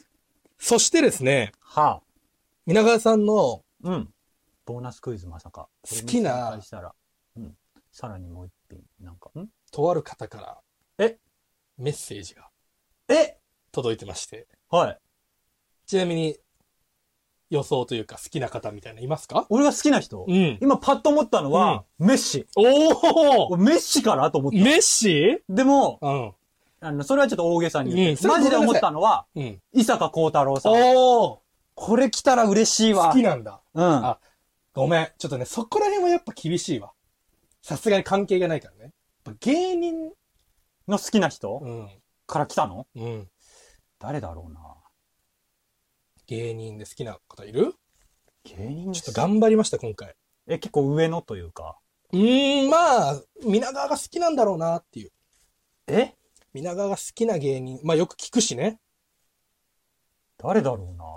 うん、そしてですね。 はあ。 皆川さんの、 うん。ボーナスクイズまさか。 好きな、 したら、うん。さらにもう一品、なんか、んとある方から、 えメッセージが、 え届いてまして。 はい。 ちなみに、予想というか好きな方みたいないますか？ 俺が好きな人、 うん、 今パッと思ったのは、うん、メッシ。 おおメッシかなと思った。 メッシでも、 うん、 あの、それはちょっと大げさに言って、うん、マジで思ったのは、うん、伊坂幸太郎さん。 おおこれ来たら嬉しいわ。 好きなんだ。 うん。 あ、ごめん。ちょっとね、そこら辺はやっぱ厳しいわ。さすがに関係がないからね。芸人の好きな人、 うん、 から来たの？ うん。 誰だろうな。 芸人で好きな方いる？ 芸人ちょっと頑張りました、今回。 え、結構上のというか。 うーん、まあ、皆川が好きなんだろうなっていう。 え？ 皆川が好きな芸人。まあよく聞くしね。 誰だろうな。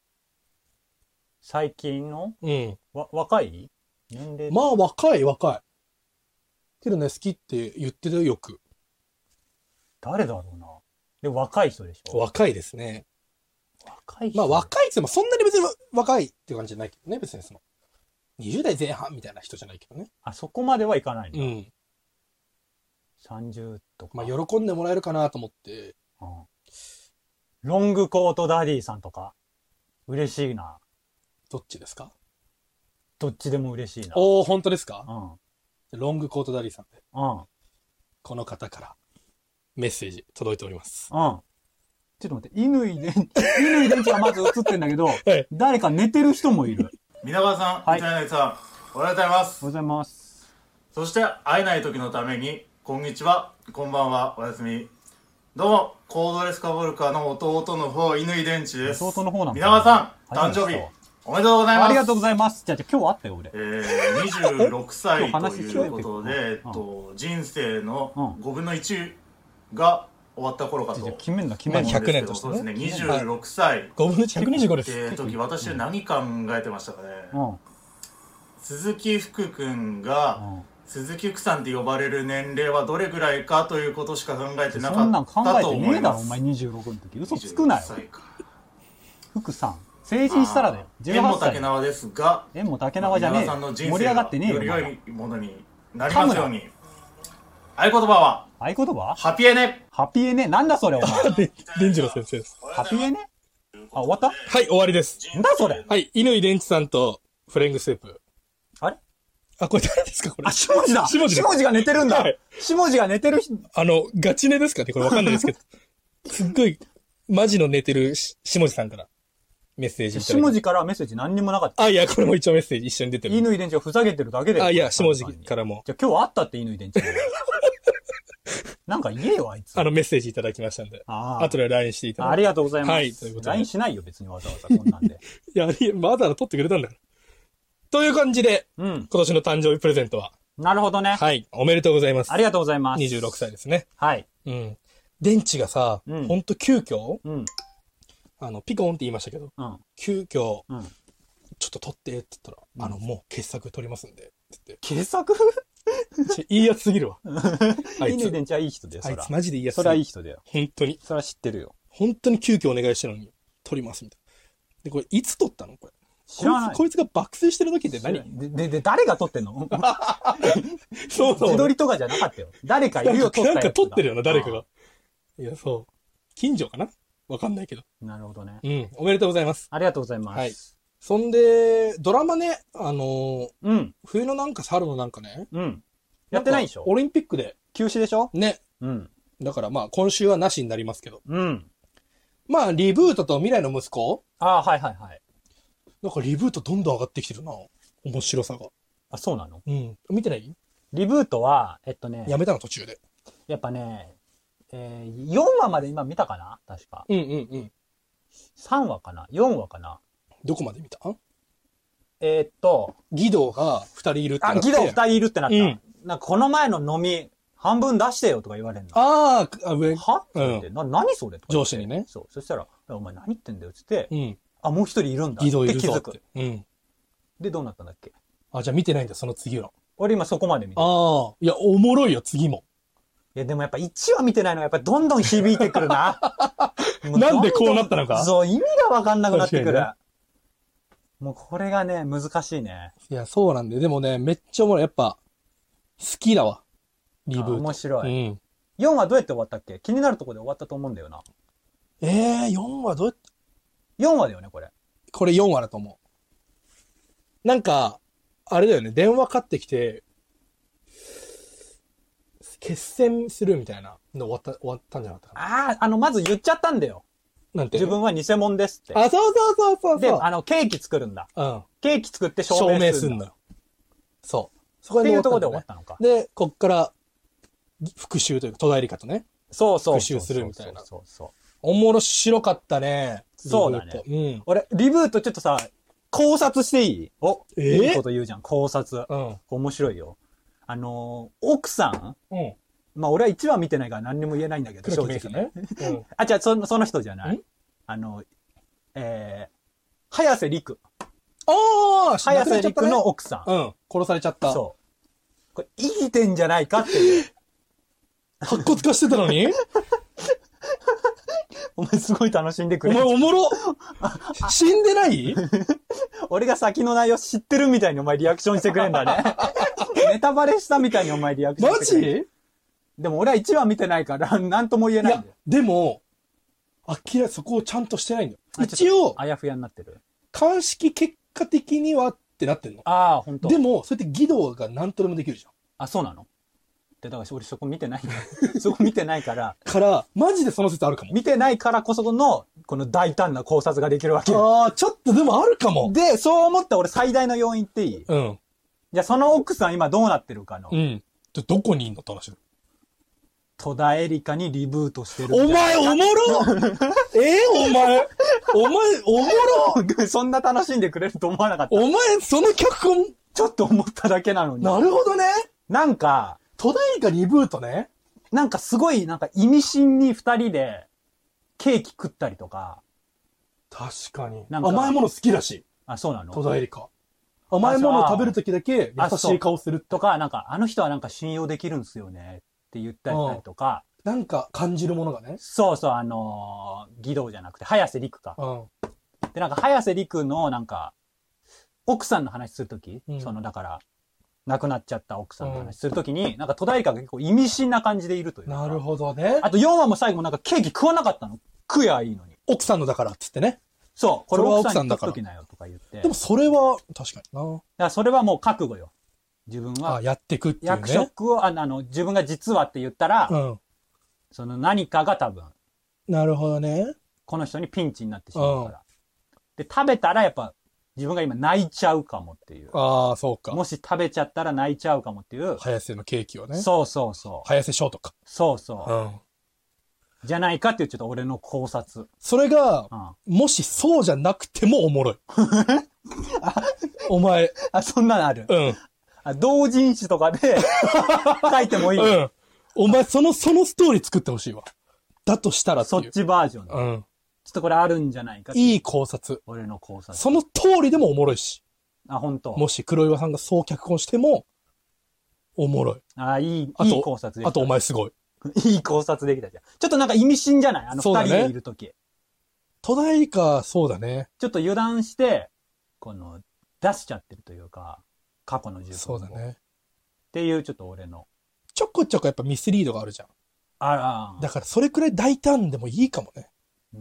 最近の？ うん。 わ、若い？年齢？ まあ若い、若い。けどね、好きって言ってるよく。 誰だろうな。 で、若い人でしょ？ 若いですね。 若い人。 まあ若いって言ってもそんなに別に若いっていう感じじゃないけどね、別にその、にじゅう代前半みたいな人じゃないけどね。 あ、そこまではいかないの？ うん。 さんじゅうとか。 まあ喜んでもらえるかなと思って。 うん。ロングコートダディさんとか。嬉しいな。 どっちですか？ どっちでも嬉しいな。 おー、本当ですか？ うん。 ロングコートダディさんで。 うん。 この方からメッセージ届いております。 うん。ちょっと待って、乾で、乾電池がまず映ってんだけど、はい、誰か寝てる人もいる。 皆川さん、はい、板柳さん、おはようございます。 おはようございます。 そして会えない時のために、こんにちは、こんばんは、おやすみ。どうも、コードレスカボルカの弟の方、乾電池です。 弟の方なんだ。 皆川さん、誕生日、おめでとうございます。 ありがとうございます。じゃあ、じゃあ今日会ったよ、俺。 えー、にじゅうろくさいということで、えっと、人生のごぶんのいちが終わった頃かと。 決めんだ、決めんだ。 ひゃくねんとしてね。そうですね、にじゅうろくさい。 ごぶんのいちひゃくにじゅうごです。 って時、私は何考えてましたかね。うん、鈴木福君が、うん、鈴木福さんって呼ばれる年齢はどれぐらいかということしか考えてなかったと思います。そんなん考えてねえだろ、お前にじゅうろくの時。嘘つくなよ。福さん。成人したらだよ。 じゅうはっさい。縁も竹縄ですが、 縁も竹縄じゃねえ。盛り上がってねえよ。 より良いものになりますように。合言葉は合言葉ハピエネ。 ハピエネなんだそれお前。 伝次郎先生です。 ハピエネあ、終わった？ はい、終わりです。 なんだそれはい、乾電池さんとフレングスープ。 あれあ、これ誰ですかこれ。 あ、下地だ下地下地が寝てるんだ、はい、下地が寝てる人。 あの、ガチ寝ですかねこれわかんないですけど。すっごい、マジの寝てる下地さんから。メッセージいただいて。 下地からメッセージ何にもなかった。 あ、いや、これも一応メッセージ一緒に出てる。 乾電池をふざけてるだけで。 あ、いや、下地からも。 じゃあ今日会ったって乾電池。なんか言えよ、あいつ。 あの、メッセージいただきましたんで。ああ。後で ライン していただいて。 ありがとうございます。 はい、ということで。 ライン しないよ、別にわざわざ、こんなんで。 いや、わざわざ取ってくれたんだから。という感じで、うん、今年の誕生日プレゼントは。 なるほどね。 はい。おめでとうございます。 ありがとうございます。 にじゅうろくさいですね。 はい。 うん。電池がさ、うん、ほんと急遽、うん、あの、ピコンって言いましたけど、うん、急遽、うん、ちょっと取ってって言ったら、うん、あの、もう傑作取りますんで、って言って。 傑作いいやつすぎるわ。 あいつ。乾電池はいい人だよ、 あいつマジでいいやつ。 それはいい人だよ。 本当に。 それは知ってるよ。 本当に急遽お願いしたのに、取ります、みたいな。で、これ、いつ取ったのこれ。 知らない。 こいつが爆睡してる時って何で、で、で、誰が撮ってんのそうそう。 自撮りとかじゃなかったよ。誰かいるよ、撮ったやつなんか撮ってるよな、誰かが。いや、そう。近所かなわかんないけど。 なるほどね。 うん。おめでとうございます。 ありがとうございます。はい。 そんで、ドラマね、あのー、うん。冬のなんか春のなんかね。 うん。やってないでしょオリンピックで。 休止でしょね。 うん。 だからまあ、今週はなしになりますけど。 うん。 まあ、リブートと未来の息子ああ、はいはいはい。 なんかリブートどんどん上がってきてるな。面白さが。 あ、そうなの？ うん。見てない？ リブートは、えっとね。 やめたの途中で。 やっぱね、えー、よんわまで今見たかな確か。 うんうんうん。 さんわかな ?よん 話かなどこまで見た？ えー、っと。 義堂がふたりいるってなって。 あ、義堂ふたりいるってなった。うん、なんかこの前の飲み、半分出してよとか言われるの。 ああ、上。 はって言って、うん、な、何それとか。 上司にね。 そう。そしたら、お前何言ってんだよって言って、うん。あ、もう一人いるんだ。 義堂いるぞって気づく。 うん。 で、どうなったんだっけ？ あ、じゃあ見てないんだ、その次は。 俺今そこまで見てる。 ああ、いや、おもろいよ、次も。 いや、でもやっぱいちわ見てないのがやっぱどんどん響いてくるな。 なんでこうなったのか？ そう、意味がわかんなくなってくる。ね、もうこれがね、難しいね。 いや、そうなんで、でもね、めっちゃおもろい。やっぱ、好きだわ。リブート。 面白い。 うん。 よんわどうやって終わったっけ？気になるところで終わったと思うんだよな。 ええー、よんわどうやって ? よんわだよね、これ。 これよんわだと思う。なんか、あれだよね、電話かかってきて、決戦するみたいなの終わった、終わったんじゃなかったかな。ああ、あの、まず言っちゃったんだよ。 なんて？ 自分は偽物ですって。 あ、そうそうそうそうそう。 で、あの、ケーキ作るんだ。 うん。 ケーキ作って証明するんだ。証明するんだよ。 そう。 そこで、ね、っていうところで終わったのか。 で、こっから、復讐というか、戸田恵梨香とね。 そうそう。 復讐するみたいな。 そうそう。 おもろ白かったね。 そうだね。 うん。 俺、リブートちょっとさ、考察していい？お、 えー、 いいこと言うじゃん、考察。うん。面白いよ。あのー、奥さんうん。まあ、俺はいちわ見てないから何にも言えないんだけど、正直ね。うん。あ、じゃあ、その、その人じゃないあの、えー、早瀬陸。 ああ、 早瀬陸の奥さん。うん。殺されちゃった。 そう。これ、生きてんじゃないかっていう。 白骨化してたのにお前すごい楽しんでくおれる。 前おもろ死んでない俺が先の内容知ってるみたいにお前リアクションしてくれんだね。ネタバレしたみたいにお前リアクションしてくれる。マジでも俺はいちわ見てないから、なんとも言えないんだよ。いや、 でも、明らそこをちゃんとしてないんだよ。一応、 あやふやになってる。 鑑識結果的にはってなってんの。 ああ、ほんと。 でも、そうやって義堂が何とでもできるじゃん。 あ、そうなので、だから俺そこ見てないんだよ。そこ見てないから。 から、マジでその説あるかも。 見てないからこその、この大胆な考察ができるわけ。 ああ、ちょっとでもあるかも。 で、そう思った俺最大の要因っていい？ うん。 じゃあその奥さん今どうなってるかの。 うん。で、どこにいんのって話だ。 戸田恵梨香にリブートしてる。 お前おもろえー、お前お前おもろそんな楽しんでくれると思わなかった。 お前その脚本ちょっと思っただけなのに。 なるほどね。 なんか、 戸田恵梨香リブートね。 なんかすごい、なんか意味深に二人でケーキ食ったりとか。 確かに。なんか甘いもの好きだし。 あ、そうなの？ 戸田恵梨香。甘いものを食べるときだけ優しい顔するとか、なんかあの人はなんか信用できるんすよね。って言ったりとか、 うん、なんか感じるものがね。 そうそう、あのー、義堂じゃなくて、早瀬陸か。 うん、 で、なんか、早瀬陸の、なんか、奥さんの話するとき、うん、その、だから、亡くなっちゃった奥さんの話するときに、うん、なんか、戸田恵梨香が結構意味深な感じでいるというか。 なるほどね。 あと、よんわも最後もなんか、ケーキ食わなかったの。食やいいのに。 奥さんのだからっつってね。 そう、これは奥さんに食っときなよとか言って。 でも、それは、確かにな。だから、それはもう覚悟よ。自分は。 あ、やってくっていうね。 役職を、あの、自分が実はって言ったら、うん、その何かが多分。 なるほどね。 この人にピンチになってしまうから。うん、で、食べたらやっぱ、自分が今泣いちゃうかもっていう。 ああ、そうか。 もし食べちゃったら泣いちゃうかもっていう。 早瀬のケーキをね。 そうそうそう。 早瀬ショートか。 そうそう。うん。じゃないかっていうちょっと俺の考察。 それが、うん、もしそうじゃなくてもおもろい。お前。 あ、そんなのある。 うん。 同人誌とかで書いてもいい。うん。 お前、その、そのストーリー作ってほしいわ。だとしたらっていう。 そっちバージョン。うん。ちょっとこれあるんじゃないか。 いい考察。 俺の考察。 その通りでもおもろいし。 あ、本当。 もし黒岩さんがそう脚本しても、おもろい。 あ、いい、いい考察できた。あとお前すごい。 いい考察できたじゃん。ちょっとなんか意味深じゃない？あの二人でいるとき。 戸田恵梨香、そうだね。 ちょっと油断して、この、出しちゃってるというか、過去の自分を。 そうだね。 っていうちょっと俺の。 ちょこちょこやっぱミスリードがあるじゃん。 あら。 だからそれくらい大胆でもいいかもね。 うん。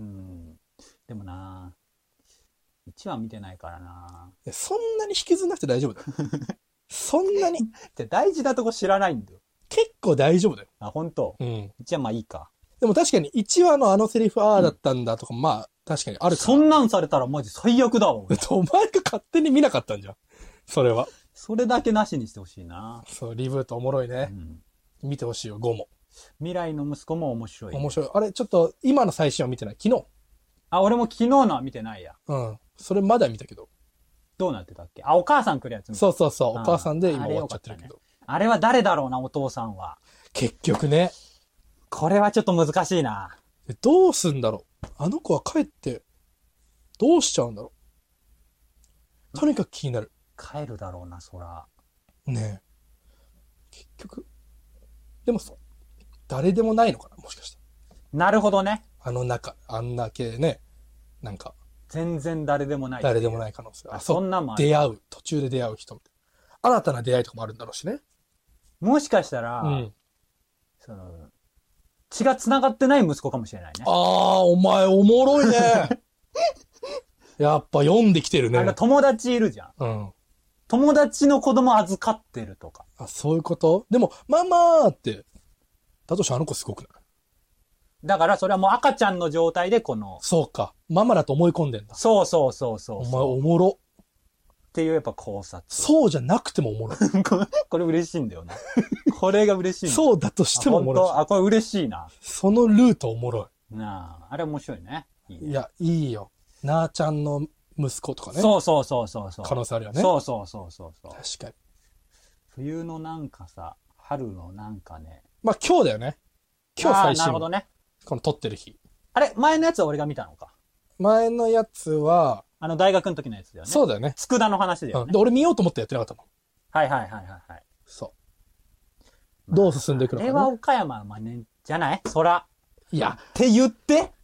でもなぁ。いちわ見てないからなぁ。そんなに引きずんなくて大丈夫だよ。そんなに。 じゃ大事なとこ知らないんだよ。 結構大丈夫だよ。 あ、本当。うん。じゃあまあいいか。 でも確かにいちわのあのセリフああだったんだとか、うん、まあ確かにあるから。 そんなんされたらマジ最悪だわ。 お前が勝手に見なかったんじゃん。それは。 それだけなしにしてほしいな。 そう、リブートおもろいね。うん、見てほしいよ、ごも。 未来の息子も面白い、ね。 面白い。あれ、ちょっと今の最新は見てない。昨日。 あ、俺も昨日のは見てないや。 うん。それまだ見たけど。 どうなってたっけ？あ、お母さん来るやつ見た。 そうそうそう。お母さんで今終わっちゃってるけど。 あれは誰だろうな、お父さんは。 結局ね。 これはちょっと難しいな。 どうすんだろう。あの子は帰って、どうしちゃうんだろう。とにかく気になる。 帰るだろうな、そら。 ねえ。結局。でもそう。誰でもないのかな、もしかして。 なるほどね。 あの中、あんだけね、なんか。 全然誰でもない。 誰でもない可能性。 あ、そんなもん。 出会う。途中で出会う人みたいな。新たな出会いとかもあるんだろうしね。 もしかしたら、うん、その、血が繋がってない息子かもしれないね。 ああ、お前おもろいね。やっぱ読んできてるね。 あの友達いるじゃん。うん。友達の子供預かってるとか。 あ、そういうこと？でも、ママーって、だとしたらあの子すごくない？ だからそれはもう赤ちゃんの状態でこの。 そうか。ママだと思い込んでんだ。 そうそうそうそう。 お前おもろ。 っていうやっぱ考察。 そうじゃなくてもおもろい。 これ嬉しいんだよな。これが嬉しい。 そうだとしてもおもろい。 あ、あ、これ嬉しいな。 そのルートおもろい。なあ、あれ面白いね。 いいね。いや、いいよ。なあちゃんの息子とかね。 そうそうそうそうそう。 可能性あるよね。 そうそうそうそうそう。 確かに。 冬のなんかさ、春のなんかね。 まあ今日だよね。今日最新。 なるほどね。 この撮ってる日。 あれ前のやつは俺が見たのか。 前のやつは、 あの大学の時のやつだよね。 そうだよね。 佃の話だよね、 うん。で、俺見ようと思ってやってなかったもん。 はいはいはいはいはい。 そう。まあ、どう進んでいくのか、ね。 あれは岡山真似じゃない？そら。 いや。 って言って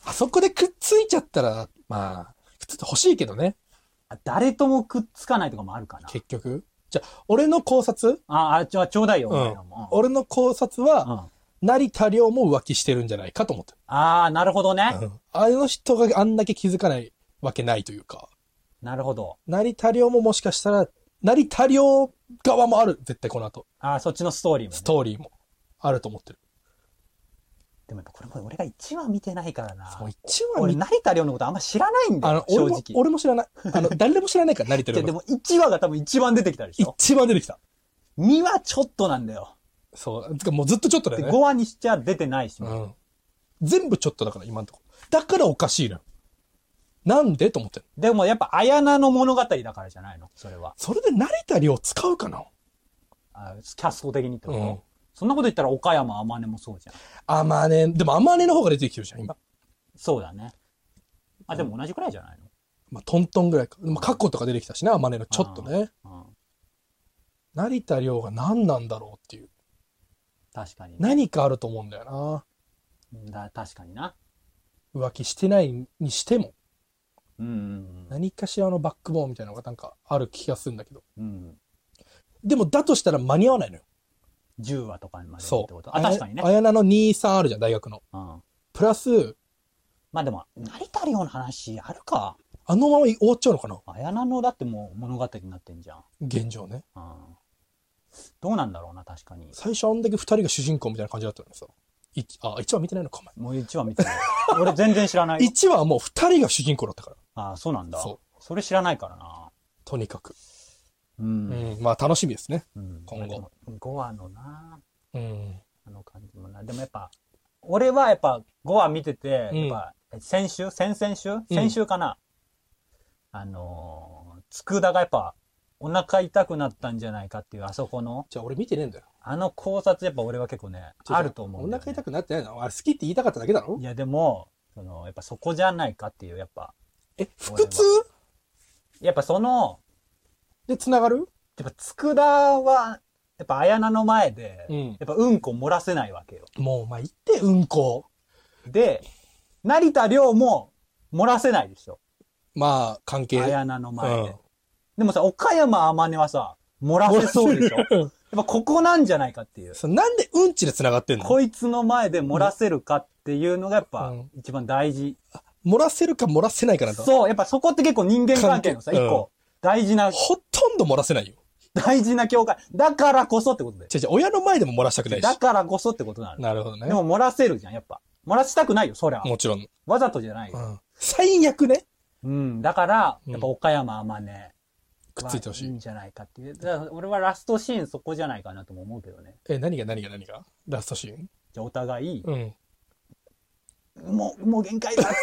あそこでくっついちゃったら、まあ、くっついて欲しいけどね。 誰ともくっつかないとかもあるかな。 結局。じゃあ、俺の考察ああ、じゃあちょうだいよ、 うん、俺の考察は、うん、成田凌も浮気してるんじゃないかと思ってる。 ああ、なるほどね、 うん。あの人があんだけ気づかないわけないというか。 なるほど。 成田凌ももしかしたら、成田凌側もある。絶対この後。 ああ、そっちのストーリーも、ね。 ストーリーもあると思ってる。 でもやっぱこれも俺がいちわ見てないからな。 そう、いちわ俺、成田凌のことあんま知らないんだよ、あの正直。 俺も、俺も知らない。あの、誰でも知らないから、成田凌。 でもいちわが多分一番出てきたでしょ。 一番出てきた。 にわちょっとなんだよ。 そう。つかもうずっとちょっとだよね。 ごわにしちゃ出てないし、ね。 うん。全部ちょっとだから、今のところ。だからおかしいのよ。なんでと思ってる。 でもやっぱ、綾菜の物語だからじゃないのそれは。 それで成田凌使うかなあキャスト的にってこと、うん、そんなこと言ったら岡山天音もそうじゃん。 天音、でも天音の方が出てきてるじゃん、今。 そうだね。あ、でも同じくらいじゃないの、 まあ、トントンぐらいか。まあ、過去とか出てきたしね、天音のちょっとね。成田凌が何なんだろうっていう。 確かに、ね。 何かあると思うんだよな。だ確かにな。 浮気してないにしても。 うんうんうん、 何かしらのバックボーンみたいなのがなんかある気がするんだけど。 うん、 でもだとしたら間に合わないのよ。 じゅうわとかまでってそこと。あ、確かにね。 綾菜のに、さんあるじゃん、大学の。うん、プラス、 まあでも、成田凌の話あるか。 あのまま終わっちゃうのかな。 綾菜のだってもう物語になってんじゃん。 現状ね。 うん、どうなんだろうな、確かに。 最初あんだけ二人が主人公みたいな感じだったのにさ。あ、いちわ見てないのか、お前。 もういちわ見てない。俺全然知らない。 いちわはもう二人が主人公だったから。 ああ、そうなんだ。 そう。 それ知らないからな。 とにかく。 うん。 うん、まあ楽しみですね。 うん、 今後。 ごわのな。 うん。 あの感じもな。でもやっぱ、俺はやっぱごわ見てて、やっぱ、先週先々週先週かな、うん、あのー、佃がやっぱ、お腹痛くなったんじゃないかっていう、あそこの。 じゃあ俺見てねえんだよ。 あの考察やっぱ俺は結構ね、あると思う、ね。 お腹痛くなってないのあれ好きって言いたかっただけだろ。 いやでも、その、やっぱそこじゃないかっていう、やっぱ。 え、腹痛やっぱその、 で、繋がるやっぱ佃は、やっぱ綾菜の前で、うん、やっぱうんこ漏らせないわけよ。 もう、まあ、言ってうんこ。 で、成田凌も漏らせないでしょ。 まあ、関係。 綾菜の前で。うん、でもさ、岡山天音はさ、漏らせそうでしょ。やっぱここなんじゃないかっていう。 なんでうんちで繋がってんの？ こいつの前で漏らせるかっていうのがやっぱ一番大事。 うん、漏らせるか漏らせないかなと。 そう、やっぱそこって結構人間関係のさ、一個大事な、うん。 ほとんど漏らせないよ。 大事な境界。だからこそってことで。 違う違う、親の前でも漏らしたくないし。 だからこそってことなの。 なるほどね。 でも漏らせるじゃん、やっぱ。漏らしたくないよ、そりゃ。 もちろん。 わざとじゃないよ。 うん、最悪ね。 うん。だから、やっぱ岡山天音。 くっついてほしい。 いいんじゃないかっていう。だから俺はラストシーンそこじゃないかなとも思うけどね。 え、何が何が何がラストシーン？ じゃあお互い、 うん。 もう、もう限界だっつって、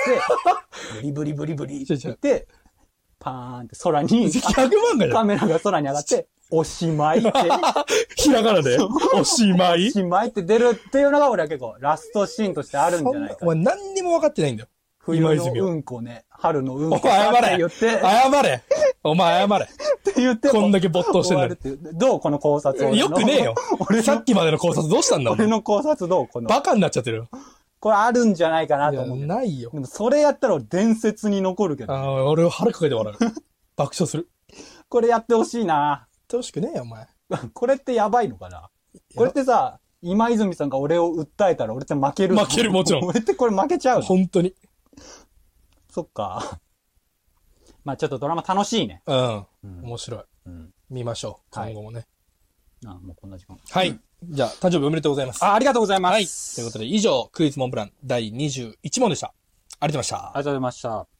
ブリブリブリブリって言って、パーンって空に、 ひゃくまんがカメラが空に上がって、おしまいって。 ひらがなでおしまいおしまいって出るっていうのが俺は結構ラストシーンとしてあるんじゃないか。 お前何にも分かってないんだよ。 冬のうんこね、春のうんこ。 お前謝れ言って。謝れお前謝れって言って。 こんだけ没頭してんのに。 どうこの考察を。 よくねえよ。俺さっきまでの考察どうしたんだ俺の考察どうこの。 バカになっちゃってる。 これあるんじゃないかなと思う。 いや、ないよ。 でもそれやったら俺伝説に残るけど、ね。 ああ、俺を腹かけて笑う。爆笑する。 これやってほしいな。 やってほしくねえよ、お前。 これってやばいのかなこれってさ、今泉さんが俺を訴えたら俺って負ける。 負ける、もちろん。 俺ってこれ負けちゃう。 本当に。 そっか。まあちょっとドラマ楽しいね。 うん。うん、面白い、うん。見ましょう。今後もね。 はい、あ、もうこんな時間。 はい。じゃあ、誕生日おめでとうございます。 あ、ありがとうございます。 はい。ということで、以上、クイズモンブランだいにじゅういち問でした。ありがとうございました。 ありがとうございました。